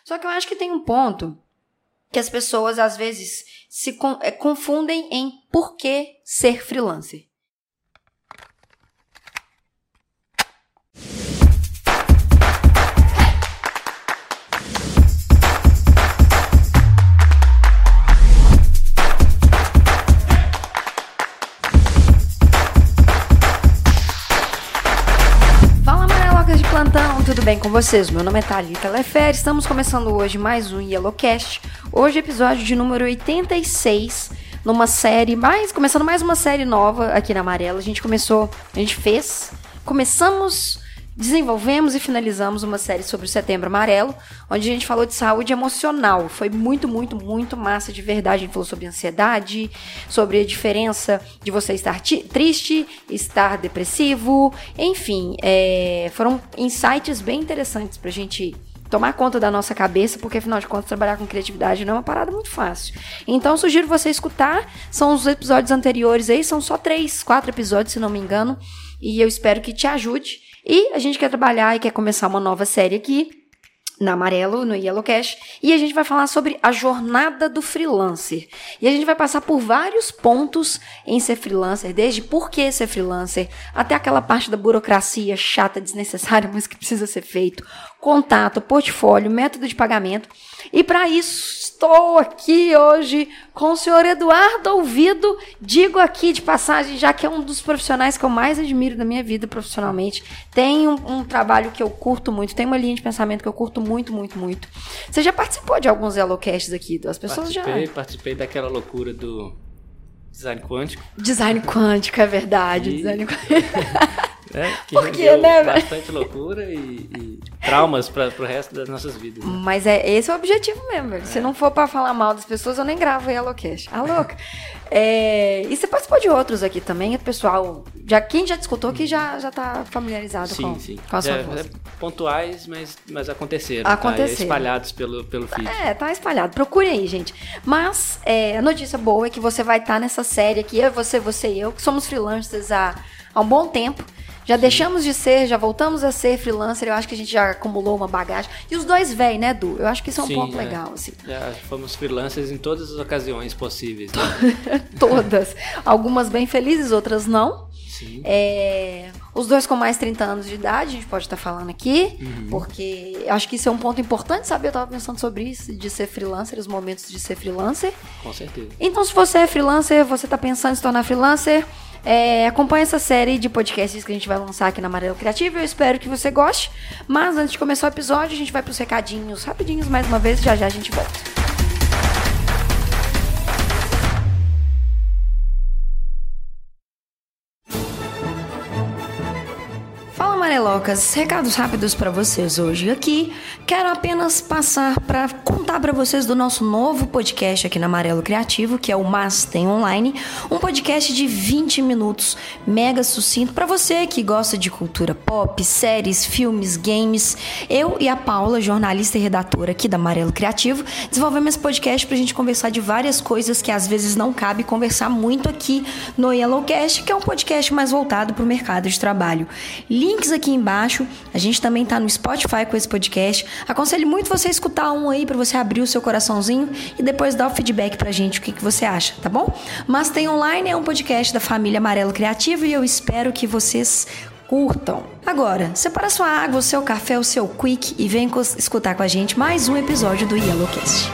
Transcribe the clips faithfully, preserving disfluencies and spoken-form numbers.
Só que eu acho que tem um ponto que as pessoas, às vezes, se con- é, confundem em por que ser freelancer. Tudo bem com vocês? Meu nome é Thalita Lefere, estamos começando hoje mais um Yellowcast. Hoje episódio de número oitenta e seis, numa série, mais, começando mais uma série nova aqui na Amarela. A gente começou, a gente fez, começamos, desenvolvemos e finalizamos uma série sobre o Setembro Amarelo, onde a gente falou de saúde emocional. Foi muito, muito, muito massa de verdade. A gente falou sobre ansiedade, sobre a diferença de você estar ti- triste, estar depressivo, enfim, é, foram insights bem interessantes pra gente tomar conta da nossa cabeça, porque afinal de contas trabalhar com criatividade não é uma parada muito fácil. Então sugiro você escutar, são os episódios anteriores aí, são só três, quatro episódios se não me engano, e eu espero que te ajude. E a gente quer trabalhar e quer começar uma nova série aqui, na Amarelo, no Yellowcast, e a gente vai falar sobre a jornada do freelancer. E a gente vai passar por vários pontos em ser freelancer, desde por que ser freelancer, até aquela parte da burocracia chata, desnecessária, mas que precisa ser feito, contato, portfólio, método de pagamento. E para isso, estou aqui hoje com o senhor Eduardo Ouvido. Digo aqui de passagem, já que é um dos profissionais que eu mais admiro da minha vida profissionalmente. Tem um, um trabalho que eu curto muito, tem uma linha de pensamento que eu curto muito, muito, muito. Você já participou de alguns Yellowcasts aqui? As pessoas participei, já... Participei daquela loucura do design quântico. Design quântico, é verdade. E... Design quântico. É, que Por quê, rendeu né, bastante loucura e, e traumas para o resto das nossas vidas. Né? Mas é, esse é o objetivo mesmo, velho. É. Se não for pra falar mal das pessoas, eu nem gravo o Yellowcast. Ah, louca. É, e você participou de outros aqui também, pessoal. Já, quem já escutou que já, já tá familiarizado sim, com, sim. com a sua é, voz. É pontuais, mas, mas aconteceram. Aconteceram. Tá? Espalhados pelo, pelo feed. É, tá espalhado. Procure aí, gente. Mas é, a notícia boa é que você vai estar nessa série aqui, eu, você, você e eu, que somos freelancers há, há um bom tempo. Já deixamos de ser, já voltamos a ser freelancer. Eu acho que a gente já acumulou uma bagagem. E os dois véi, né, Du? Eu acho que isso é um Sim, ponto é. legal, assim. Já fomos freelancers em todas as ocasiões possíveis. Né? Todas. Algumas bem felizes, outras não. Sim. É, os dois com mais de trinta anos de idade, a gente pode estar falando aqui, uhum. Porque eu acho que isso é um ponto importante, sabe? Eu estava pensando sobre isso, de ser freelancer, os momentos de ser freelancer. Com certeza. Então, se você é freelancer, você está pensando em se tornar freelancer, é, acompanhe essa série de podcasts que a gente vai lançar aqui na Amarelo Criativo. Eu espero que você goste. Mas antes de começar o episódio, a gente vai para os recadinhos rapidinhos mais uma vez, já já a gente volta. Amarelocas, recados rápidos para vocês hoje aqui. Quero apenas passar para contar para vocês do nosso novo podcast aqui na Amarelo Criativo, que é o Mas Tem Online, um podcast de vinte minutos, mega sucinto para você que gosta de cultura pop, séries, filmes, games. Eu e a Paula, jornalista e redatora aqui da Amarelo Criativo, desenvolvemos esse podcast pra gente conversar de várias coisas que às vezes não cabe conversar muito aqui no Yellowcast, que é um podcast mais voltado pro mercado de trabalho. Links aqui embaixo, a gente também tá no Spotify com esse podcast. Aconselho muito você escutar um aí pra você abrir o seu coraçãozinho e depois dar o feedback pra gente, o que, que você acha, tá bom? Mas Tem Online é um podcast da família Amarelo Criativo e eu espero que vocês curtam. Agora, separa sua água, o seu café, o seu quick e vem escutar com a gente mais um episódio do Yellowcast.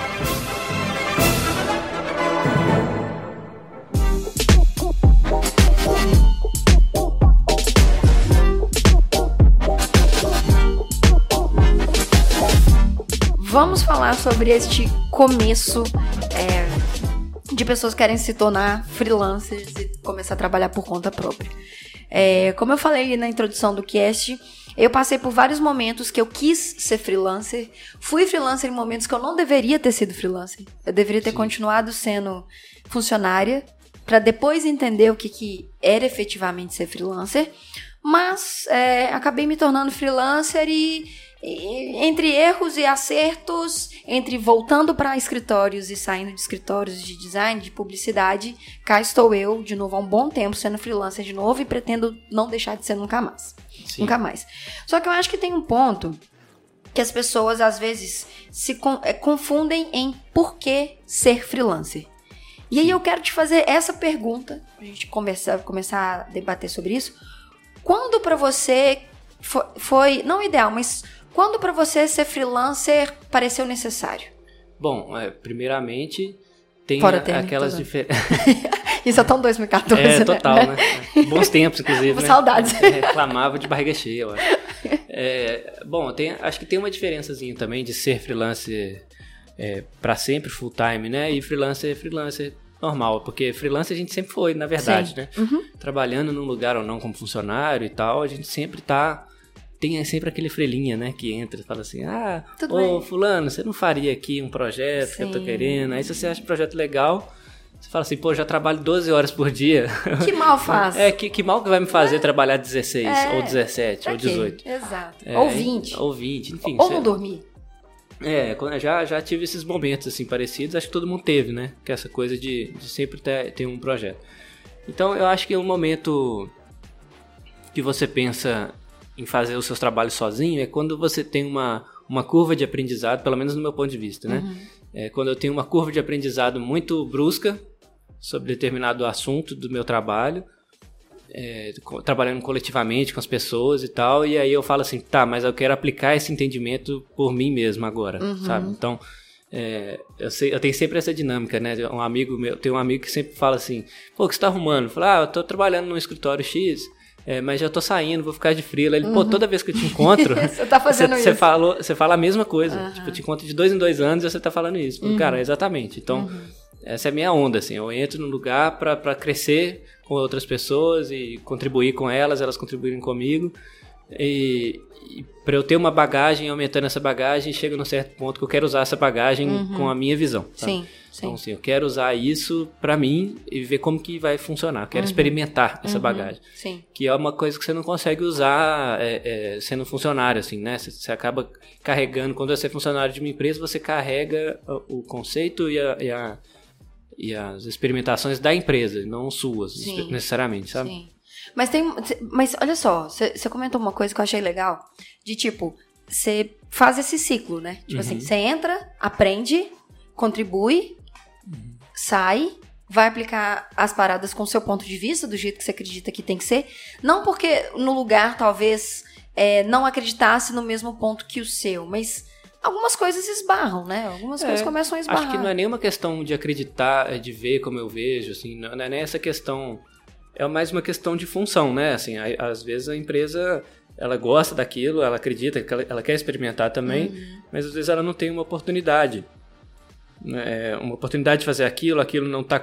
Vamos falar sobre este começo é, de pessoas que querem se tornar freelancers e começar a trabalhar por conta própria. É, como eu falei na introdução do cast, eu passei por vários momentos que eu quis ser freelancer. Fui freelancer em momentos que eu não deveria ter sido freelancer. Eu deveria ter Sim. continuado sendo funcionária para depois entender o que, que era efetivamente ser freelancer. Mas é, acabei me tornando freelancer e... entre erros e acertos, entre voltando para escritórios e saindo de escritórios de design, de publicidade, cá estou eu, de novo, há um bom tempo, sendo freelancer de novo e pretendo não deixar de ser nunca mais. Sim. Nunca mais. Só que eu acho que tem um ponto que as pessoas às vezes se con- é, confundem em por que ser freelancer. E aí eu quero te fazer essa pergunta, pra gente conversar, começar a debater sobre isso. Quando pra você foi, foi não ideal, mas quando pra você ser freelancer pareceu necessário? Bom, é, primeiramente, tem Fora a, termo, aquelas tô diferenças. Isso é tão dois mil e catorze, É, né? total, né? Bons tempos, inclusive, né? Saudades. É, reclamava de barriga cheia, eu acho. É, bom, tem, acho que tem uma diferençazinha também de ser freelancer é, para sempre, full time, né? E freelancer, freelancer normal, porque freelancer a gente sempre foi, na verdade, Sim. né? Uhum. Trabalhando num lugar ou não como funcionário e tal, a gente sempre tá... Tem sempre aquele frelinha, né, que entra e fala assim, ah, Tudo ô bem. fulano, você não faria aqui um projeto que eu tô Sim. querendo? Aí se você acha um projeto legal, você fala assim, pô, já trabalho doze horas por dia. Que mal faz. É, que, que mal que vai me fazer trabalhar dezesseis, É. ou dezessete, Pra ou quê? dezoito. Exato. É, Ou vinte. Ou vinte, enfim. Ou você- não dormir. É, quando- já, já tive esses momentos assim parecidos, acho que todo mundo teve, né? Que é essa coisa de, de sempre ter, ter um projeto. Então eu acho que é um momento que você pensa em fazer os seus trabalhos sozinho é quando você tem uma, uma curva de aprendizado, pelo menos no meu ponto de vista, né? Uhum. É quando eu tenho uma curva de aprendizado muito brusca sobre determinado assunto do meu trabalho, é, co- trabalhando coletivamente com as pessoas e tal, e aí eu falo assim, tá, mas eu quero aplicar esse entendimento por mim mesmo agora, Uhum. sabe? Então, é, eu, sei, eu tenho sempre essa dinâmica, né? Um amigo meu, tem um amigo que sempre fala assim, pô, o que você tá arrumando? Eu falo, ah, eu tô trabalhando num escritório X, é, mas já tô saindo, vou ficar de freela. Ele, pô, toda vez que eu te encontro, Você tá fazendo você, você isso. falou, você fala a mesma coisa. Aham. Tipo, eu te encontro de dois em dois anos e você tá falando isso. Eu falo, Cara, exatamente. Então, essa é a minha onda, assim. Eu entro num lugar pra, pra crescer com outras pessoas e contribuir com elas, elas contribuírem comigo. E, e para eu ter uma bagagem, aumentando essa bagagem, chega num certo ponto que eu quero usar essa bagagem com a minha visão. Sabe? Sim, sim. Então, assim, eu quero usar isso pra mim e ver como que vai funcionar. Eu quero experimentar essa bagagem. Sim. Que é uma coisa que você não consegue usar é, é, sendo funcionário, assim, né? Você, você acaba carregando, quando você é funcionário de uma empresa, você carrega o, o conceito e, a, e, a, e as experimentações da empresa, não suas, Sim. necessariamente, sabe? Sim. Mas tem. Mas olha só, você você comentou uma coisa que eu achei legal. De tipo, você faz esse ciclo, né? Tipo assim, você entra, aprende, contribui, sai, vai aplicar as paradas com o seu ponto de vista, do jeito que você acredita que tem que ser. Não porque no lugar, talvez, é, não acreditasse no mesmo ponto que o seu, mas algumas coisas esbarram, né? Algumas É, coisas começam a esbarrar. Acho que não é nenhuma questão de acreditar, é de ver como eu vejo, assim, não não é nem essa questão, é mais uma questão de função, né? Assim, a- às vezes a empresa, ela gosta daquilo, ela acredita, que ela, ela quer experimentar também, Uhum. mas às vezes ela não tem uma oportunidade, né? Uma oportunidade de fazer aquilo, aquilo não está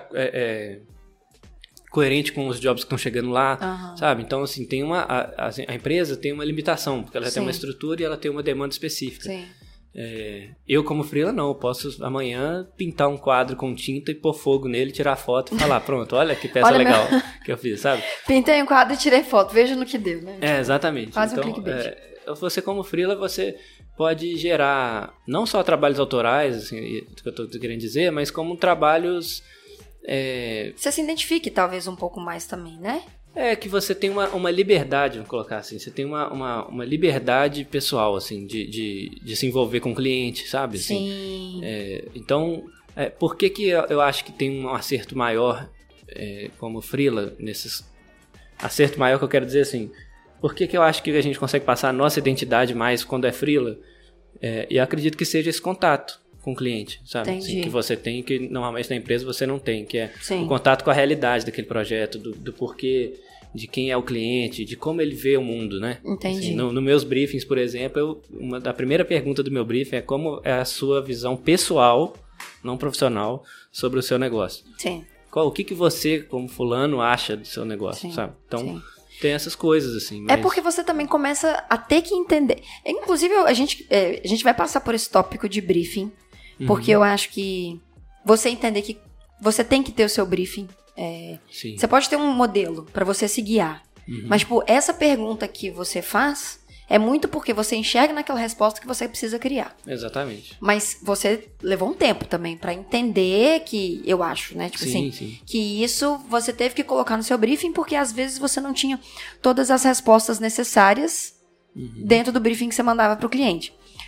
coerente com os jobs que estão chegando lá, Aham. sabe? Então, assim, tem uma, a, a- a empresa tem uma limitação, porque ela já tem uma Sim. estrutura e ela tem uma demanda específica. Sim. É, eu, como freela, não. Eu posso amanhã pintar um quadro com tinta e pôr fogo nele, tirar foto e falar, pronto, olha que peça Olha legal que eu fiz, sabe? Pintei um quadro e tirei foto. Veja no que deu, né? É, exatamente. Quase um então, clickbait. é, você, como freela, você pode gerar não só trabalhos autorais, assim, que eu tô querendo dizer, mas como trabalhos... É, Você se identifique, talvez, um pouco mais também, né? é que você tem uma, uma liberdade, vamos colocar assim, você tem uma, uma, uma liberdade pessoal, assim, de, de, de se envolver com o cliente, sabe? Assim, Sim. É, então, é, por que que eu, eu acho que tem um acerto maior é, como freela, nesses... Acerto maior que eu quero dizer assim, por que que eu acho que a gente consegue passar a nossa identidade mais quando é freela? É, e eu acredito que seja esse contato com o cliente, sabe? Entendi. Assim, que você tem, que normalmente na empresa você não tem, que é Sim. o contato com a realidade daquele projeto, do, do porquê, de quem é o cliente, de como ele vê o mundo, né? Entendi. Assim, no, no meus briefings, por exemplo, eu, uma da primeira pergunta do meu briefing é como é a sua visão pessoal, não profissional, sobre o seu negócio. Sim. Qual, o que, que você, como fulano, acha do seu negócio, Sim, sabe? Então, sim. tem essas coisas, assim. É mas- porque você também começa a ter que entender. Inclusive, a gente, é, a gente vai passar por esse tópico de briefing, porque eu acho que você entender que você tem que ter o seu briefing. é, Sim. Você pode ter um modelo pra você se guiar. Mas, tipo, essa pergunta que você faz é muito porque você enxerga naquela resposta que você precisa criar. Exatamente. Mas você levou um tempo também pra entender que, eu acho, né? Tipo Sim, assim, sim. que isso você teve que colocar no seu briefing porque às vezes você não tinha todas as respostas necessárias dentro do briefing que você mandava pro cliente.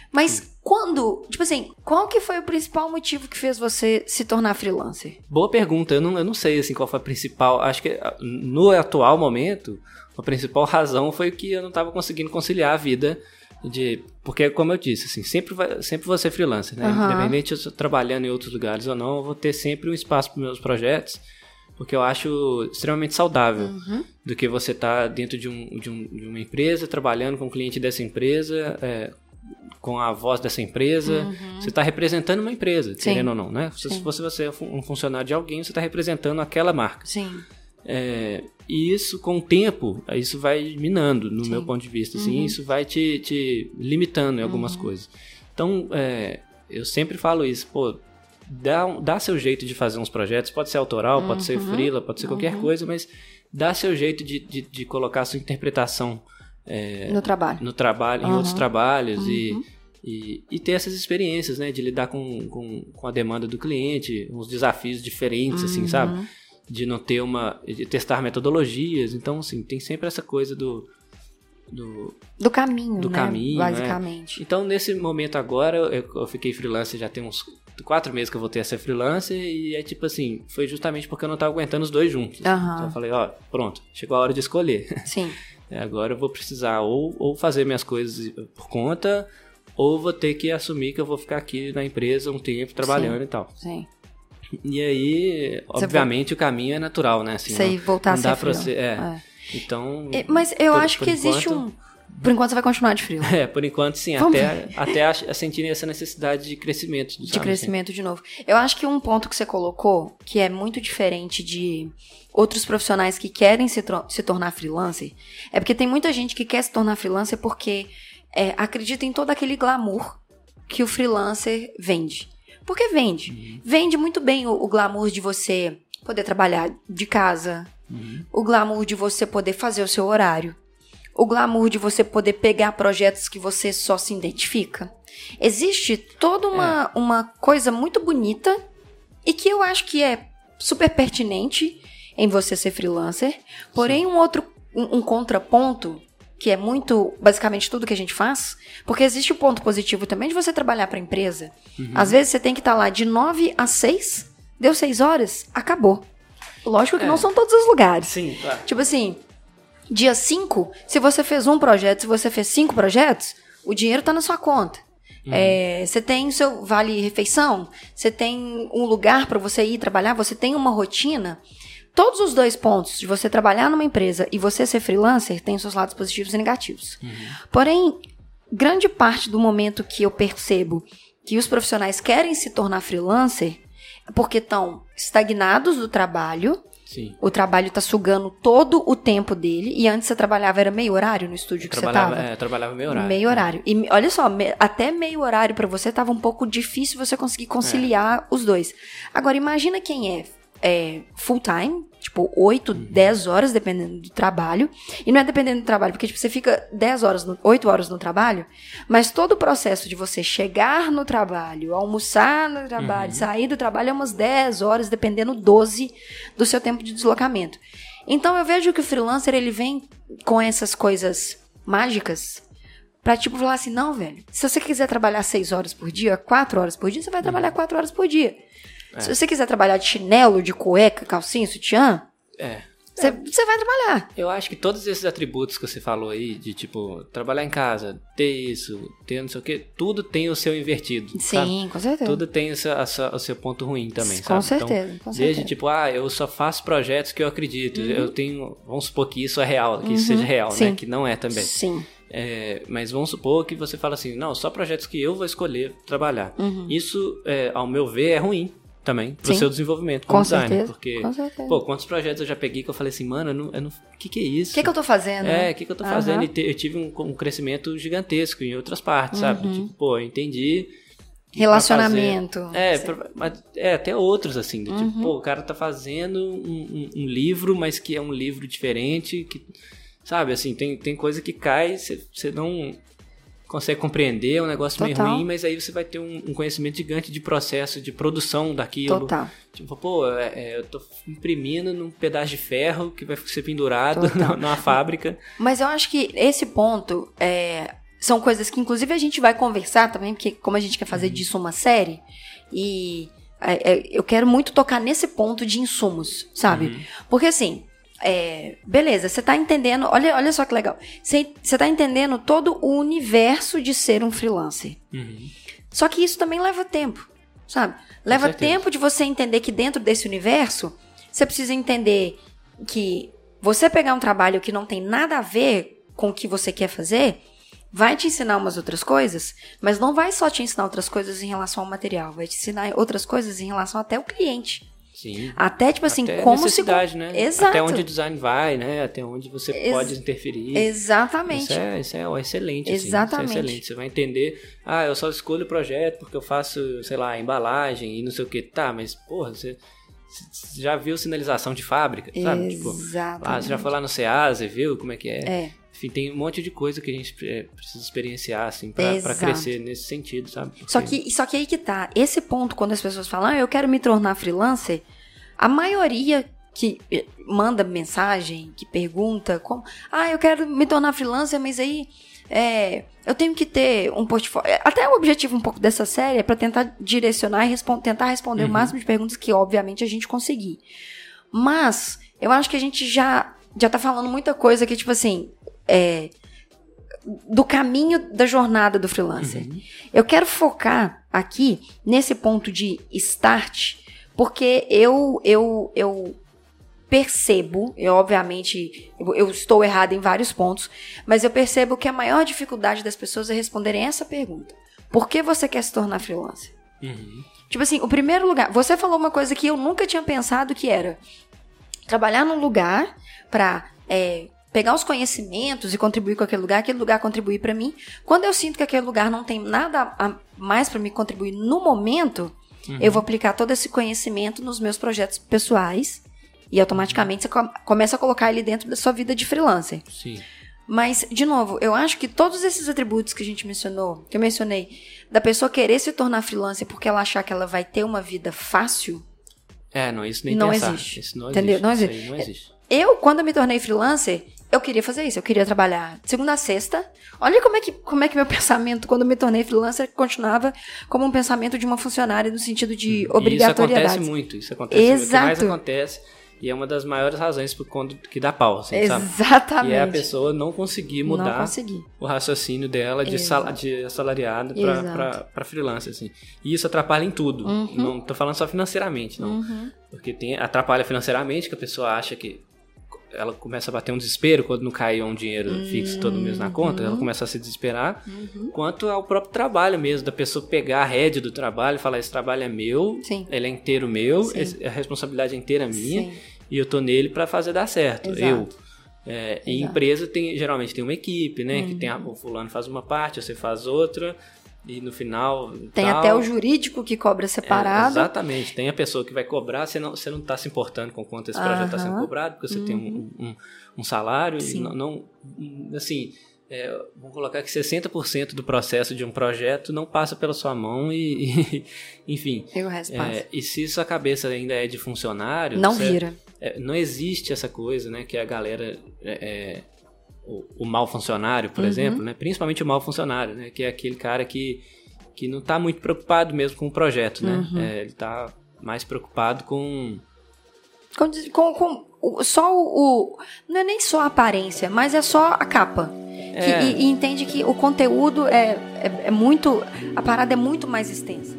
Mas Sim. quando, tipo assim, qual que foi o principal motivo que fez você se tornar freelancer? Boa pergunta, eu não, eu não sei assim, qual foi a principal, acho que no atual momento, a principal razão foi que eu não estava conseguindo conciliar a vida de, porque como eu disse, assim, sempre, vai, sempre vou ser freelancer, né? Uhum. Independente de eu estar trabalhando em outros lugares ou não, eu vou ter sempre um espaço para meus projetos, porque eu acho extremamente saudável uhum. do que você estar tá dentro de, um, de, um, de uma empresa, trabalhando com o cliente dessa empresa, é, com a voz dessa empresa, uhum. você está representando uma empresa, Sim. querendo ou não, né? Se Sim. você, você é um funcionário de alguém, você está representando aquela marca. Sim. É, e isso, com o tempo, isso vai minando, no Sim. meu ponto de vista, assim, uhum. isso vai te, te limitando em algumas uhum. coisas. Então, é, eu sempre falo isso, pô, dá, dá seu jeito de fazer uns projetos, pode ser autoral, uhum. pode ser freela, pode ser uhum. qualquer coisa, mas dá seu jeito de, de, de colocar a sua interpretação É, no trabalho, no trabalho uhum. em outros trabalhos uhum. e, e, e ter essas experiências, né, de lidar com, com, com a demanda do cliente, uns desafios diferentes, uhum. assim, sabe? De não ter uma... de testar metodologias. Então, assim, tem sempre essa coisa do... Do, do caminho, do né? caminho, basicamente. Né? Então, nesse momento agora, eu, eu fiquei freelancer já tem uns quatro meses que eu voltei a ser freelancer e é tipo assim, foi justamente porque eu não estava aguentando os dois juntos. Uhum. Então eu falei, ó, pronto, chegou a hora de escolher. Sim. Agora eu vou precisar ou, ou fazer minhas coisas por conta, ou vou ter que assumir que eu vou ficar aqui na empresa um tempo trabalhando Sim. e tal. Sim. E aí, você obviamente, vo... o caminho é natural, né? Assim, você não, voltar não dá a ser pra você, é. é. Então, é, mas eu por, acho por que enquanto, existe um... Por enquanto você vai continuar de frio. É, por enquanto sim, Vamos até, até a, a sentir essa necessidade de crescimento. Sabe? De crescimento assim. De novo. Eu acho que um ponto que você colocou, que é muito diferente de outros profissionais que querem se, se tornar freelancer, é porque tem muita gente que quer se tornar freelancer porque é, acredita em todo aquele glamour que o freelancer vende. Porque vende. Uhum. Vende muito bem o, o glamour de você poder trabalhar de casa, uhum. o glamour de você poder fazer o seu horário, o glamour de você poder pegar projetos que você só se identifica. Existe toda uma, é. uma coisa muito bonita e que eu acho que é super pertinente em você ser freelancer. Porém, Sim. um outro um, um contraponto, que é muito, basicamente, tudo que a gente faz, porque existe o ponto positivo também de você trabalhar para a empresa. Uhum. Às vezes você tem que estar lá de nove às seis, deu seis horas, acabou. Lógico que é. não são todos os lugares. Sim, claro. Tipo assim... Dia cinco, se você fez um projeto, se você fez cinco projetos, o dinheiro tá na sua conta. Uhum. É, você tem o seu vale-refeição, você tem um lugar para você ir trabalhar, você tem uma rotina. Todos os dois pontos de você trabalhar numa empresa e você ser freelancer tem os seus lados positivos e negativos. Uhum. Porém, grande parte do momento que eu percebo que os profissionais querem se tornar freelancer é porque estão estagnados do trabalho. Sim. O trabalho tá sugando todo o tempo dele. E antes você trabalhava, era meio horário no estúdio eu que você tava? É, eu trabalhava meio horário. Meio horário. E olha só, me, até meio horário pra você tava um pouco difícil você conseguir conciliar é. os dois. Agora, imagina quem é, é full time, tipo oito, uhum. dez horas, dependendo do trabalho. E não é dependendo do trabalho, porque tipo, você fica dez horas, no, oito horas no trabalho, mas todo o processo de você chegar no trabalho, almoçar no trabalho, uhum. sair do trabalho é umas dez horas, dependendo doze do seu tempo de deslocamento. Então eu vejo que o freelancer, ele vem com essas coisas mágicas pra tipo falar assim, não, velho, se você quiser trabalhar seis horas por dia, quatro horas por dia, você vai trabalhar quatro horas por dia. É. Se você quiser trabalhar de chinelo, de cueca, calcinha, sutiã, é. você é. vai trabalhar. Eu acho que todos esses atributos que você falou aí, de tipo, trabalhar em casa, ter isso, ter não sei o que, tudo tem o seu invertido. Sim, sabe? Com certeza. Tudo tem o seu, a sua, o seu ponto ruim também, com sabe? Certeza, então, com desde certeza. tipo, ah, eu só faço projetos que eu acredito. Uhum. Eu tenho, vamos supor que isso é real, que uhum. isso seja real, Sim. né? Que não é também. Sim. É, mas vamos supor que você fala assim, não, só projetos que eu vou escolher trabalhar. Uhum. Isso, é, ao meu ver, é ruim também pro Sim. seu desenvolvimento como com designer. Certeza. Porque, com certeza. pô, quantos projetos eu já peguei que eu falei assim, mano, eu não, eu não, que que é isso? O que que eu tô fazendo? É, o que que eu tô uhum. fazendo? E te, eu tive um, um crescimento gigantesco em outras partes, uhum. sabe? Tipo, pô, eu entendi... Relacionamento. É, pra, mas, é, até outros, assim. Do, uhum. Tipo, pô, o cara tá fazendo um, um, um livro, mas que é um livro diferente, que, sabe, assim, tem, tem coisa que cai, você não... consegue compreender, é um negócio Total. meio ruim, mas aí você vai ter um, um conhecimento gigante de processo, de produção daquilo. Total. Tipo, pô, é, é, eu tô imprimindo num pedaço de ferro que vai ser pendurado na, numa fábrica. Mas eu acho que esse ponto, é, são coisas que, inclusive, a gente vai conversar também, porque como a gente quer fazer disso uma série, e é, é, eu quero muito tocar nesse ponto de insumos, sabe? Uhum. Porque, assim, é, beleza, você tá entendendo, olha, olha só que legal, você, você tá entendendo todo o universo de ser um freelancer. Uhum. Só que isso também leva tempo, sabe? Leva tempo de você entender que dentro desse universo, você precisa entender que você pegar um trabalho que não tem nada a ver com o que você quer fazer, vai te ensinar umas outras coisas, mas não vai só te ensinar outras coisas em relação ao material, vai te ensinar outras coisas em relação até ao cliente. Sim. Até, tipo assim, até como necessidade, se... né? Exato. Até onde o design vai, né? Até onde você Ex- pode interferir. Exatamente. Isso é, isso é excelente. Exatamente. Assim, isso é excelente. Você vai entender, ah, eu só escolho o projeto porque eu faço, sei lá, embalagem e não sei o que. Tá, mas, porra, você... Você já viu sinalização de fábrica, sabe? Exatamente. Tipo, lá, você já foi lá no Ceasa e viu como é que é? É. Enfim, tem um monte de coisa que a gente é, precisa experienciar, assim, pra, pra crescer nesse sentido, sabe? Porque... Só que, só que aí que tá. Esse ponto, quando as pessoas falam, ah, eu quero me tornar freelancer, a maioria que manda mensagem, que pergunta, como, ah, eu quero me tornar freelancer, mas aí é, eu tenho que ter um portfólio. Até o objetivo um pouco dessa série é pra tentar direcionar e respond, tentar responder uhum. o máximo de perguntas que, obviamente, a gente conseguir. Mas, eu acho que a gente já, já tá falando muita coisa que, tipo assim, é, do caminho da jornada do freelancer. Uhum. Eu quero focar aqui nesse ponto de start, porque eu, eu, eu percebo, eu obviamente, eu, eu estou errada em vários pontos, mas eu percebo que a maior dificuldade das pessoas é responderem essa pergunta. Por que você quer se tornar freelancer? Uhum. Tipo assim, o primeiro lugar, você falou uma coisa que eu nunca tinha pensado, que era trabalhar num lugar pra é, pegar os conhecimentos e contribuir com aquele lugar, aquele lugar contribuir pra mim. Quando eu sinto que aquele lugar não tem nada a mais pra me contribuir no momento, uhum. eu vou aplicar todo esse conhecimento nos meus projetos pessoais e automaticamente você começa a colocar ele dentro da sua vida de freelancer. Sim. Mas, de novo, eu acho que todos esses atributos que a gente mencionou, que eu mencionei, da pessoa querer se tornar freelancer porque ela achar que ela vai ter uma vida fácil... É, não, isso nem não pensar. existe. Isso não Entendeu? existe. Não existe. Isso aí não existe. Eu, quando eu me tornei freelancer, eu queria fazer isso. Eu queria trabalhar de segunda a sexta. Olha como é que, como é que meu pensamento, quando eu me tornei freelancer, continuava como um pensamento de uma funcionária no sentido de obrigatoriedade. Isso acontece muito. Isso acontece Exato. muito. O que mais acontece... E é uma das maiores razões por quando que dá pau, assim, Exatamente. sabe? E é a pessoa não conseguir mudar não conseguir. o raciocínio dela de, sal, de assalariado para freelancer, assim. E isso atrapalha em tudo. Uhum. Não tô falando só financeiramente, não. Uhum. Porque tem, atrapalha financeiramente, que a pessoa acha que ela começa a bater um desespero quando não cai um dinheiro uhum. fixo todo mês na conta, ela começa a se desesperar. Uhum. Quanto ao próprio trabalho mesmo, da pessoa pegar a rédea do trabalho e falar, esse trabalho é meu, Sim. ele é inteiro meu, esse, a responsabilidade é inteira minha, Sim. e eu tô nele para fazer dar certo. Exato. Eu. É, e empresa tem, geralmente tem uma equipe, né? Uhum. Que tem a, o fulano faz uma parte, você faz outra. E no final... Tem tal, até o jurídico que cobra separado. É, exatamente. Tem a pessoa que vai cobrar, você não, você não tá se importando com quanto esse projeto está uh-huh. sendo cobrado, porque você uhum. tem um, um, um salário. Sim. E não, não, assim, é, vamos colocar que sessenta por cento do processo de um projeto não passa pela sua mão e, e enfim. E o resto passa. É, e se sua cabeça ainda é de funcionário... Não você, vira. É, não existe essa coisa, né, que a galera... É, O, o mau funcionário, por uhum. exemplo, né? Principalmente o mau funcionário, né? Que é aquele cara que, que não está muito preocupado mesmo com o projeto, né? Uhum. É, ele está mais preocupado com... Com, com, com só o, o... Não é nem só a aparência, mas é só a capa. É. Que, e, e entende que o conteúdo é, é, é muito... A parada é muito mais extensa.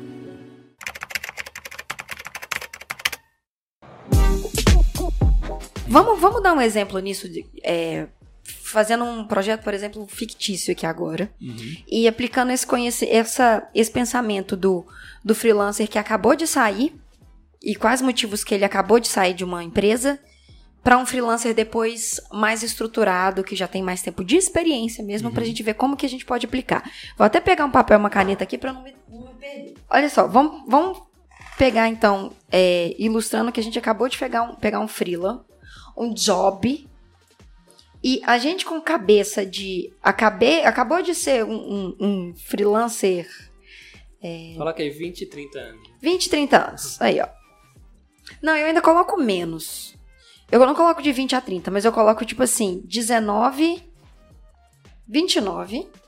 Vamos, vamos dar um exemplo nisso de... É, fazendo um projeto, por exemplo, fictício aqui agora, uhum. e aplicando esse, conhece- essa, esse pensamento do, do freelancer que acabou de sair, e quais motivos que ele acabou de sair de uma empresa, para um freelancer depois mais estruturado, que já tem mais tempo de experiência mesmo, uhum. pra gente ver como que a gente pode aplicar. Vou até pegar um papel e uma caneta aqui para não me, não me perder. Olha só, vamos, vamos pegar então, é, ilustrando que a gente acabou de pegar um, pegar um freela, um job... E a gente com cabeça de... Acabei, acabou de ser um, um, um freelancer... É, coloca aí vinte, trinta anos. vinte, trinta anos. Aí, ó. Não, eu ainda coloco menos. Eu não coloco de vinte a trinta, mas eu coloco tipo assim, dezenove, vinte e nove.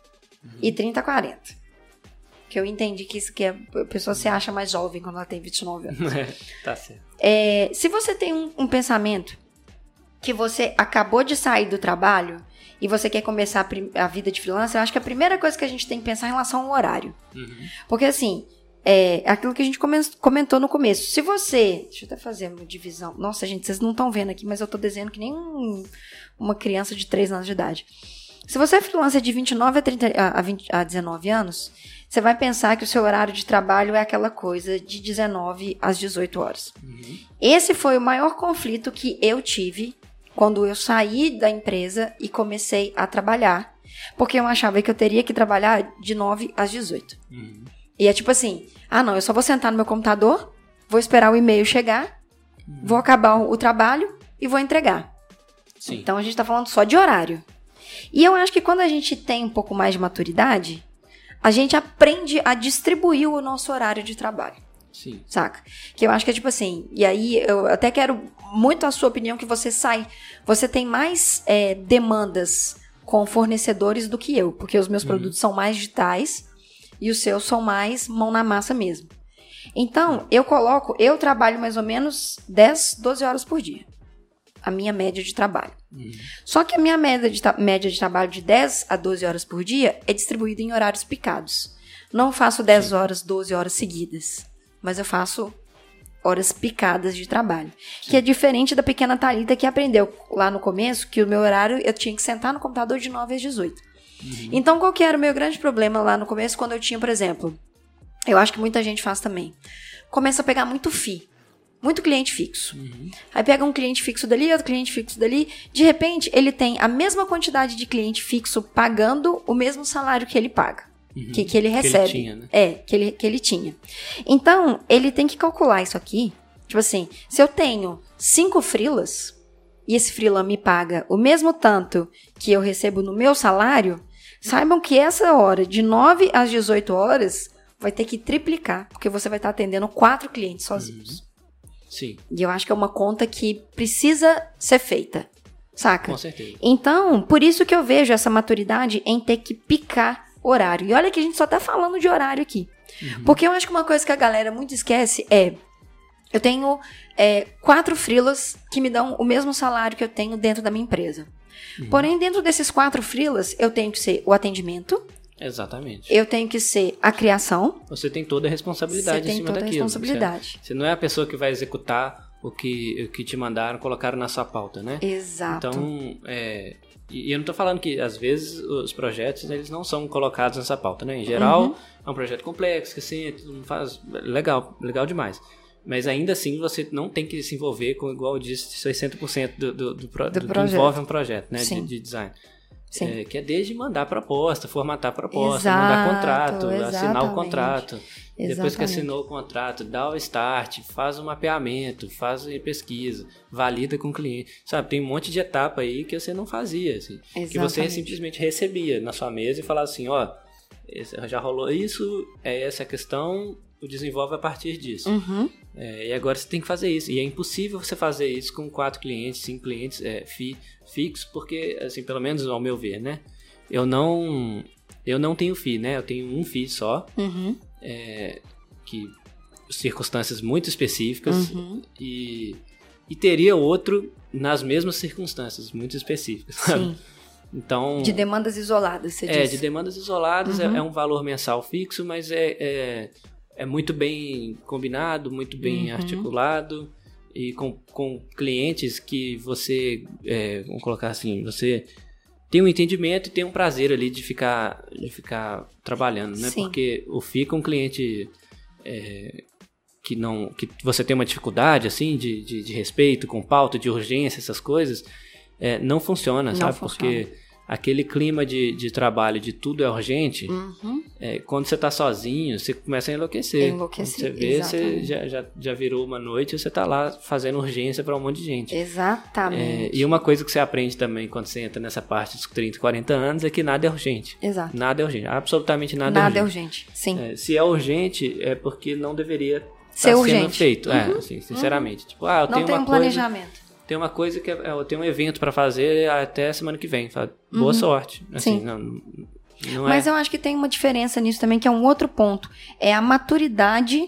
Uhum. E trinta a quarenta. Que eu entendi que isso que é, a pessoa se acha mais jovem quando ela tem vinte e nove anos. É, tá certo. É, se você tem um, um pensamento que você acabou de sair do trabalho e você quer começar a, prim- a vida de freelancer, eu acho que a primeira coisa que a gente tem que pensar é em relação ao horário. Uhum. Porque assim, é aquilo que a gente comentou no começo. Se você... Deixa eu até fazer uma divisão. Nossa, gente, vocês não estão vendo aqui, mas eu tô desenhando que nem um, uma criança de três anos de idade. Se você é freelancer de vinte e nove a, trinta, a, vinte, a dezenove anos, você vai pensar que o seu horário de trabalho é aquela coisa de dezenove às dezoito horas. Uhum. Esse foi o maior conflito que eu tive quando eu saí da empresa e comecei a trabalhar. Porque eu achava que eu teria que trabalhar de nove às dezoito. Uhum. E é tipo assim, ah não, eu só vou sentar no meu computador, vou esperar o e-mail chegar, uhum. vou acabar o trabalho e vou entregar. Sim. Então a gente tá falando só de horário. E eu acho que quando a gente tem um pouco mais de maturidade, a gente aprende a distribuir o nosso horário de trabalho. Sim. Saca? Que eu acho que é tipo assim, e aí eu até quero muito a sua opinião, que você sai, você tem mais é, demandas com fornecedores do que eu, porque os meus uhum. produtos são mais digitais e os seus são mais mão na massa mesmo. Então, eu coloco, eu trabalho mais ou menos dez, doze horas por dia. A minha média de trabalho. Uhum. Só que a minha média de, média de trabalho de dez a doze horas por dia é distribuída em horários picados. Não faço dez Sim. horas, doze horas seguidas, mas eu faço horas picadas de trabalho. Sim. Que é diferente da pequena Thalita, que aprendeu lá no começo que o meu horário, eu tinha que sentar no computador de nove às dezoito. Uhum. Então, qual que era o meu grande problema lá no começo, quando eu tinha, por exemplo, eu acho que muita gente faz também, começa a pegar muito F I I. Muito cliente fixo. Uhum. Aí pega um cliente fixo dali, outro cliente fixo dali. De repente, ele tem a mesma quantidade de cliente fixo pagando o mesmo salário que ele paga. Uhum. Que, que ele recebe. Que ele tinha, né? É, que ele, que ele tinha. Então, ele tem que calcular isso aqui. Tipo assim, se eu tenho cinco freelas e esse freela me paga o mesmo tanto que eu recebo no meu salário, saibam que essa hora, de nove às dezoito horas, vai ter que triplicar. Porque você vai estar atendendo quatro clientes sozinhos. Uhum. Sim. E eu acho que é uma conta que precisa ser feita, saca? Com certeza. Então, por isso que eu vejo essa maturidade em ter que picar horário. E olha que a gente só tá falando de horário aqui. Uhum. Porque eu acho que uma coisa que a galera muito esquece é... Eu tenho é, quatro freelas que me dão o mesmo salário que eu tenho dentro da minha empresa. Uhum. Porém, dentro desses quatro freelas, eu tenho que ser o atendimento... Exatamente. Eu tenho que ser a criação. Você tem toda a responsabilidade em cima daquilo. Você tem toda a responsabilidade. Você, você não é a pessoa que vai executar o que, o que te mandaram, colocaram na sua pauta, né? Exato. Então, é, e eu não tô falando que, às vezes, os projetos, eles não são colocados nessa pauta, né? Em geral, uhum. é um projeto complexo, que assim, faz, legal, legal demais. Mas ainda assim, você não tem que se envolver com, igual eu disse, sessenta por cento do, do, do, pro, do, do que envolve um projeto, né? De, de design. É, que é desde mandar proposta, formatar proposta, Exato, mandar contrato, exatamente. assinar o contrato. Exatamente. Depois que assinou o contrato, dá o start, faz o mapeamento, faz a pesquisa, valida com o cliente. Sabe, tem um monte de etapa aí que você não fazia, assim. Que você simplesmente recebia na sua mesa e falava assim, ó, já rolou isso, é essa a questão, o desenvolve a partir disso. Uhum. É, e agora você tem que fazer isso. E é impossível você fazer isso com quatro clientes, cinco clientes é, fi, fixos, porque, assim, pelo menos ao meu ver, né? Eu não, eu não tenho F I I, né? Eu tenho um F I I só, uhum. é, que circunstâncias muito específicas, uhum. e, e teria outro nas mesmas circunstâncias muito específicas. Sim. Então, de demandas isoladas, você é, disse. de demandas isoladas, uhum. é, é um valor mensal fixo, mas é, é, é muito bem combinado, muito bem uhum. articulado, e com, com clientes que você, é, vamos colocar assim, você tem um entendimento e tem um prazer ali de ficar, de ficar trabalhando, né? Sim. Porque o F I I com um cliente é, que, não, que você tem uma dificuldade, assim, de, de, de respeito, com pauta, de urgência, essas coisas, é, não funciona, não sabe? Funciona. Porque aquele clima de, de trabalho, de tudo é urgente, uhum. é, quando você está sozinho, você começa a enlouquecer. Enlouquecer, quando você vê, exatamente. você já, já, já virou uma noite e você está lá fazendo urgência para um monte de gente. Exatamente. É, e uma coisa que você aprende também quando você entra nessa parte dos trinta, quarenta anos é que nada é urgente. Exato. Nada é urgente. Absolutamente nada, nada é urgente. Nada é urgente, sim. É, se é urgente, é porque não deveria ser estar urgente. sendo feito. Uhum. É, assim, sinceramente. Uhum. Tipo, ah, eu não tenho tem uma um planejamento. Coisa... Tem uma coisa que é, eu tenho um evento para fazer até semana que vem. Boa uhum. sorte. Assim, Sim. Não, Não Mas é... eu acho que tem uma diferença nisso também, que é um outro ponto. É a maturidade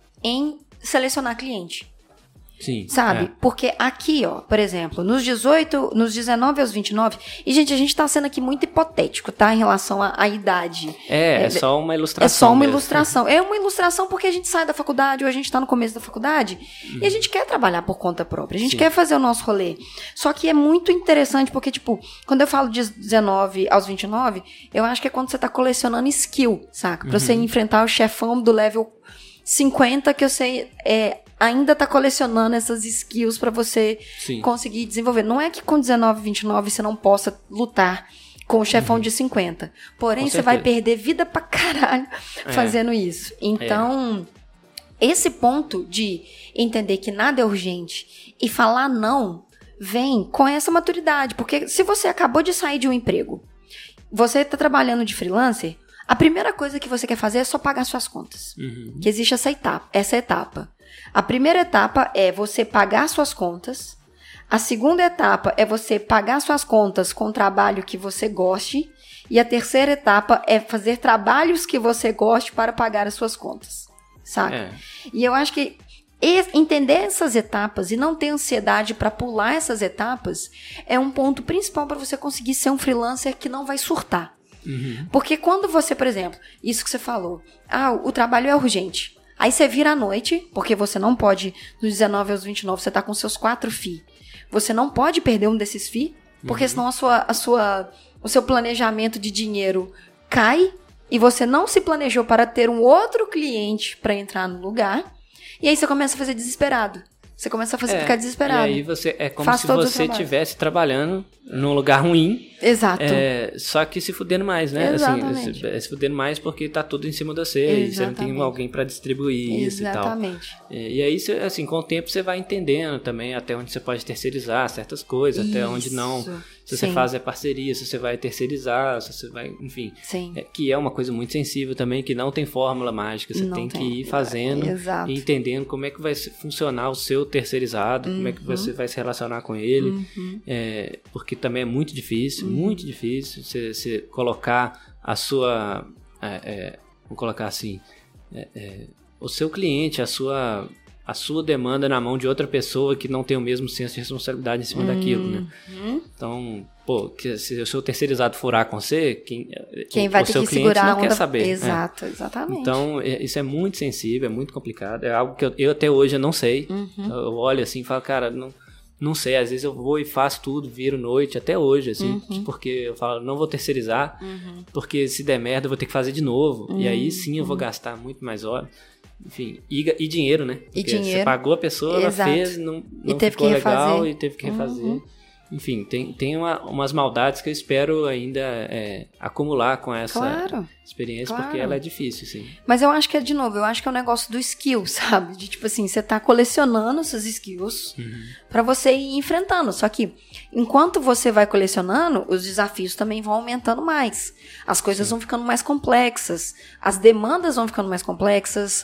em selecionar cliente. Sim. Sabe? É. Porque aqui, ó, por exemplo, nos dezoito, nos dezenove aos vinte e nove, e gente, a gente tá sendo aqui muito hipotético, tá? Em relação à, à idade. É, é, é só uma ilustração. É só uma mesmo. ilustração. É uma ilustração porque a gente sai da faculdade, ou a gente tá no começo da faculdade, uhum. e a gente quer trabalhar por conta própria, a gente Sim. quer fazer o nosso rolê. Só que é muito interessante, porque, tipo, quando eu falo de dezenove aos vinte e nove, eu acho que é quando você tá colecionando skill, saca? Pra uhum. você enfrentar o chefão do level cinquenta, que eu sei... É, ainda tá colecionando essas skills pra você Sim. conseguir desenvolver. Não é que com dezenove, vinte e nove você não possa lutar com o chefão uhum. de cinquenta. Porém, você vai perder vida pra caralho é. fazendo isso. Então, é. esse ponto de entender que nada é urgente e falar não vem com essa maturidade. Porque se você acabou de sair de um emprego, você tá trabalhando de freelancer, a primeira coisa que você quer fazer é só pagar suas contas. Uhum. Que existe essa etapa, essa etapa. A primeira etapa é você pagar suas contas. A segunda etapa é você pagar suas contas com trabalho que você goste. E a terceira etapa é fazer trabalhos que você goste para pagar as suas contas. Saca? É. E eu acho que entender essas etapas e não ter ansiedade para pular essas etapas é um ponto principal para você conseguir ser um freelancer que não vai surtar. Uhum. Porque quando você, por exemplo, isso que você falou, ah, o trabalho é urgente. Aí você vira à noite, porque você não pode, dos dezenove aos vinte e nove, você tá com seus quatro F I I. Você não pode perder um desses F I I, porque uhum. senão a sua, a sua, o seu planejamento de dinheiro cai e você não se planejou para ter um outro cliente para entrar no lugar. E aí você começa a fazer desesperado. Você começa a fazer, é, ficar desesperado. E aí você, é como Faz se você estivesse trabalhando num lugar ruim. Exato. É, só que se fudendo mais, né? Exatamente. Assim, se, se fudendo mais porque tá tudo em cima de você. Exatamente. E você não tem alguém para distribuir isso Exatamente. e tal. É, e aí, você, assim, com o tempo você vai entendendo também até onde você pode terceirizar certas coisas, isso. até onde não. Se você Sim. faz é parceria, se você vai terceirizar, se você vai, enfim. Sim. É, que é uma coisa muito sensível também, que não tem fórmula mágica. Você tem, tem que ir fazendo Exato. e entendendo como é que vai funcionar o seu terceirizado, uhum. como é que você vai se relacionar com ele. Uhum. É, porque também é muito difícil, uhum. muito difícil você, você colocar a sua... É, é, vou colocar assim... É, é, o seu cliente, a sua... a sua demanda na mão de outra pessoa que não tem o mesmo senso de responsabilidade em cima uhum. daquilo, né? Então, pô, que, se o seu terceirizado furar com você, quem, quem vai o ter seu que cliente segurar não a onda... quer saber. Exato, é. exatamente. Então, é, isso é muito sensível, é muito complicado, é algo que eu, eu até hoje eu não sei. Uhum. Eu olho assim e falo, cara, não, não sei, às vezes eu vou e faço tudo, viro noite, até hoje, assim, uhum. porque eu falo, não vou terceirizar, uhum. porque se der merda eu vou ter que fazer de novo, uhum. e aí sim eu vou gastar muito mais horas. Enfim, e, e dinheiro, né? Porque e dinheiro. Você pagou a pessoa, Exato. ela fez, não, não e teve ficou que legal e teve que refazer. Uhum. Enfim, tem, tem uma, umas maldades que eu espero ainda é, acumular com essa claro. experiência, claro. porque ela é difícil, sim. Mas eu acho que é, de novo, eu acho que é um negócio do skill, sabe? De tipo assim, você tá colecionando essas skills uhum. pra você ir enfrentando. Só que, enquanto você vai colecionando, os desafios também vão aumentando mais. As coisas sim. vão ficando mais complexas. As demandas vão ficando mais complexas.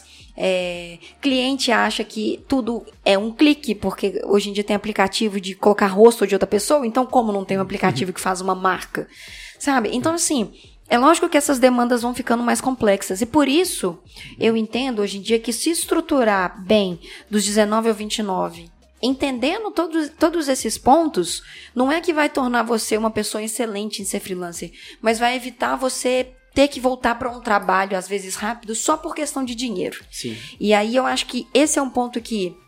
É, cliente acha que tudo é um clique, porque hoje em dia tem aplicativo de colocar rosto de outra pessoa, então como não tem um aplicativo que faz uma marca, sabe? Então assim, é lógico que essas demandas vão ficando mais complexas, e por isso eu entendo hoje em dia que se estruturar bem dos dezenove ao vinte e nove, entendendo todos, todos esses pontos, não é que vai tornar você uma pessoa excelente em ser freelancer, mas vai evitar você ter que voltar para um trabalho, às vezes rápido, só por questão de dinheiro. Sim. E aí eu acho que esse é um ponto que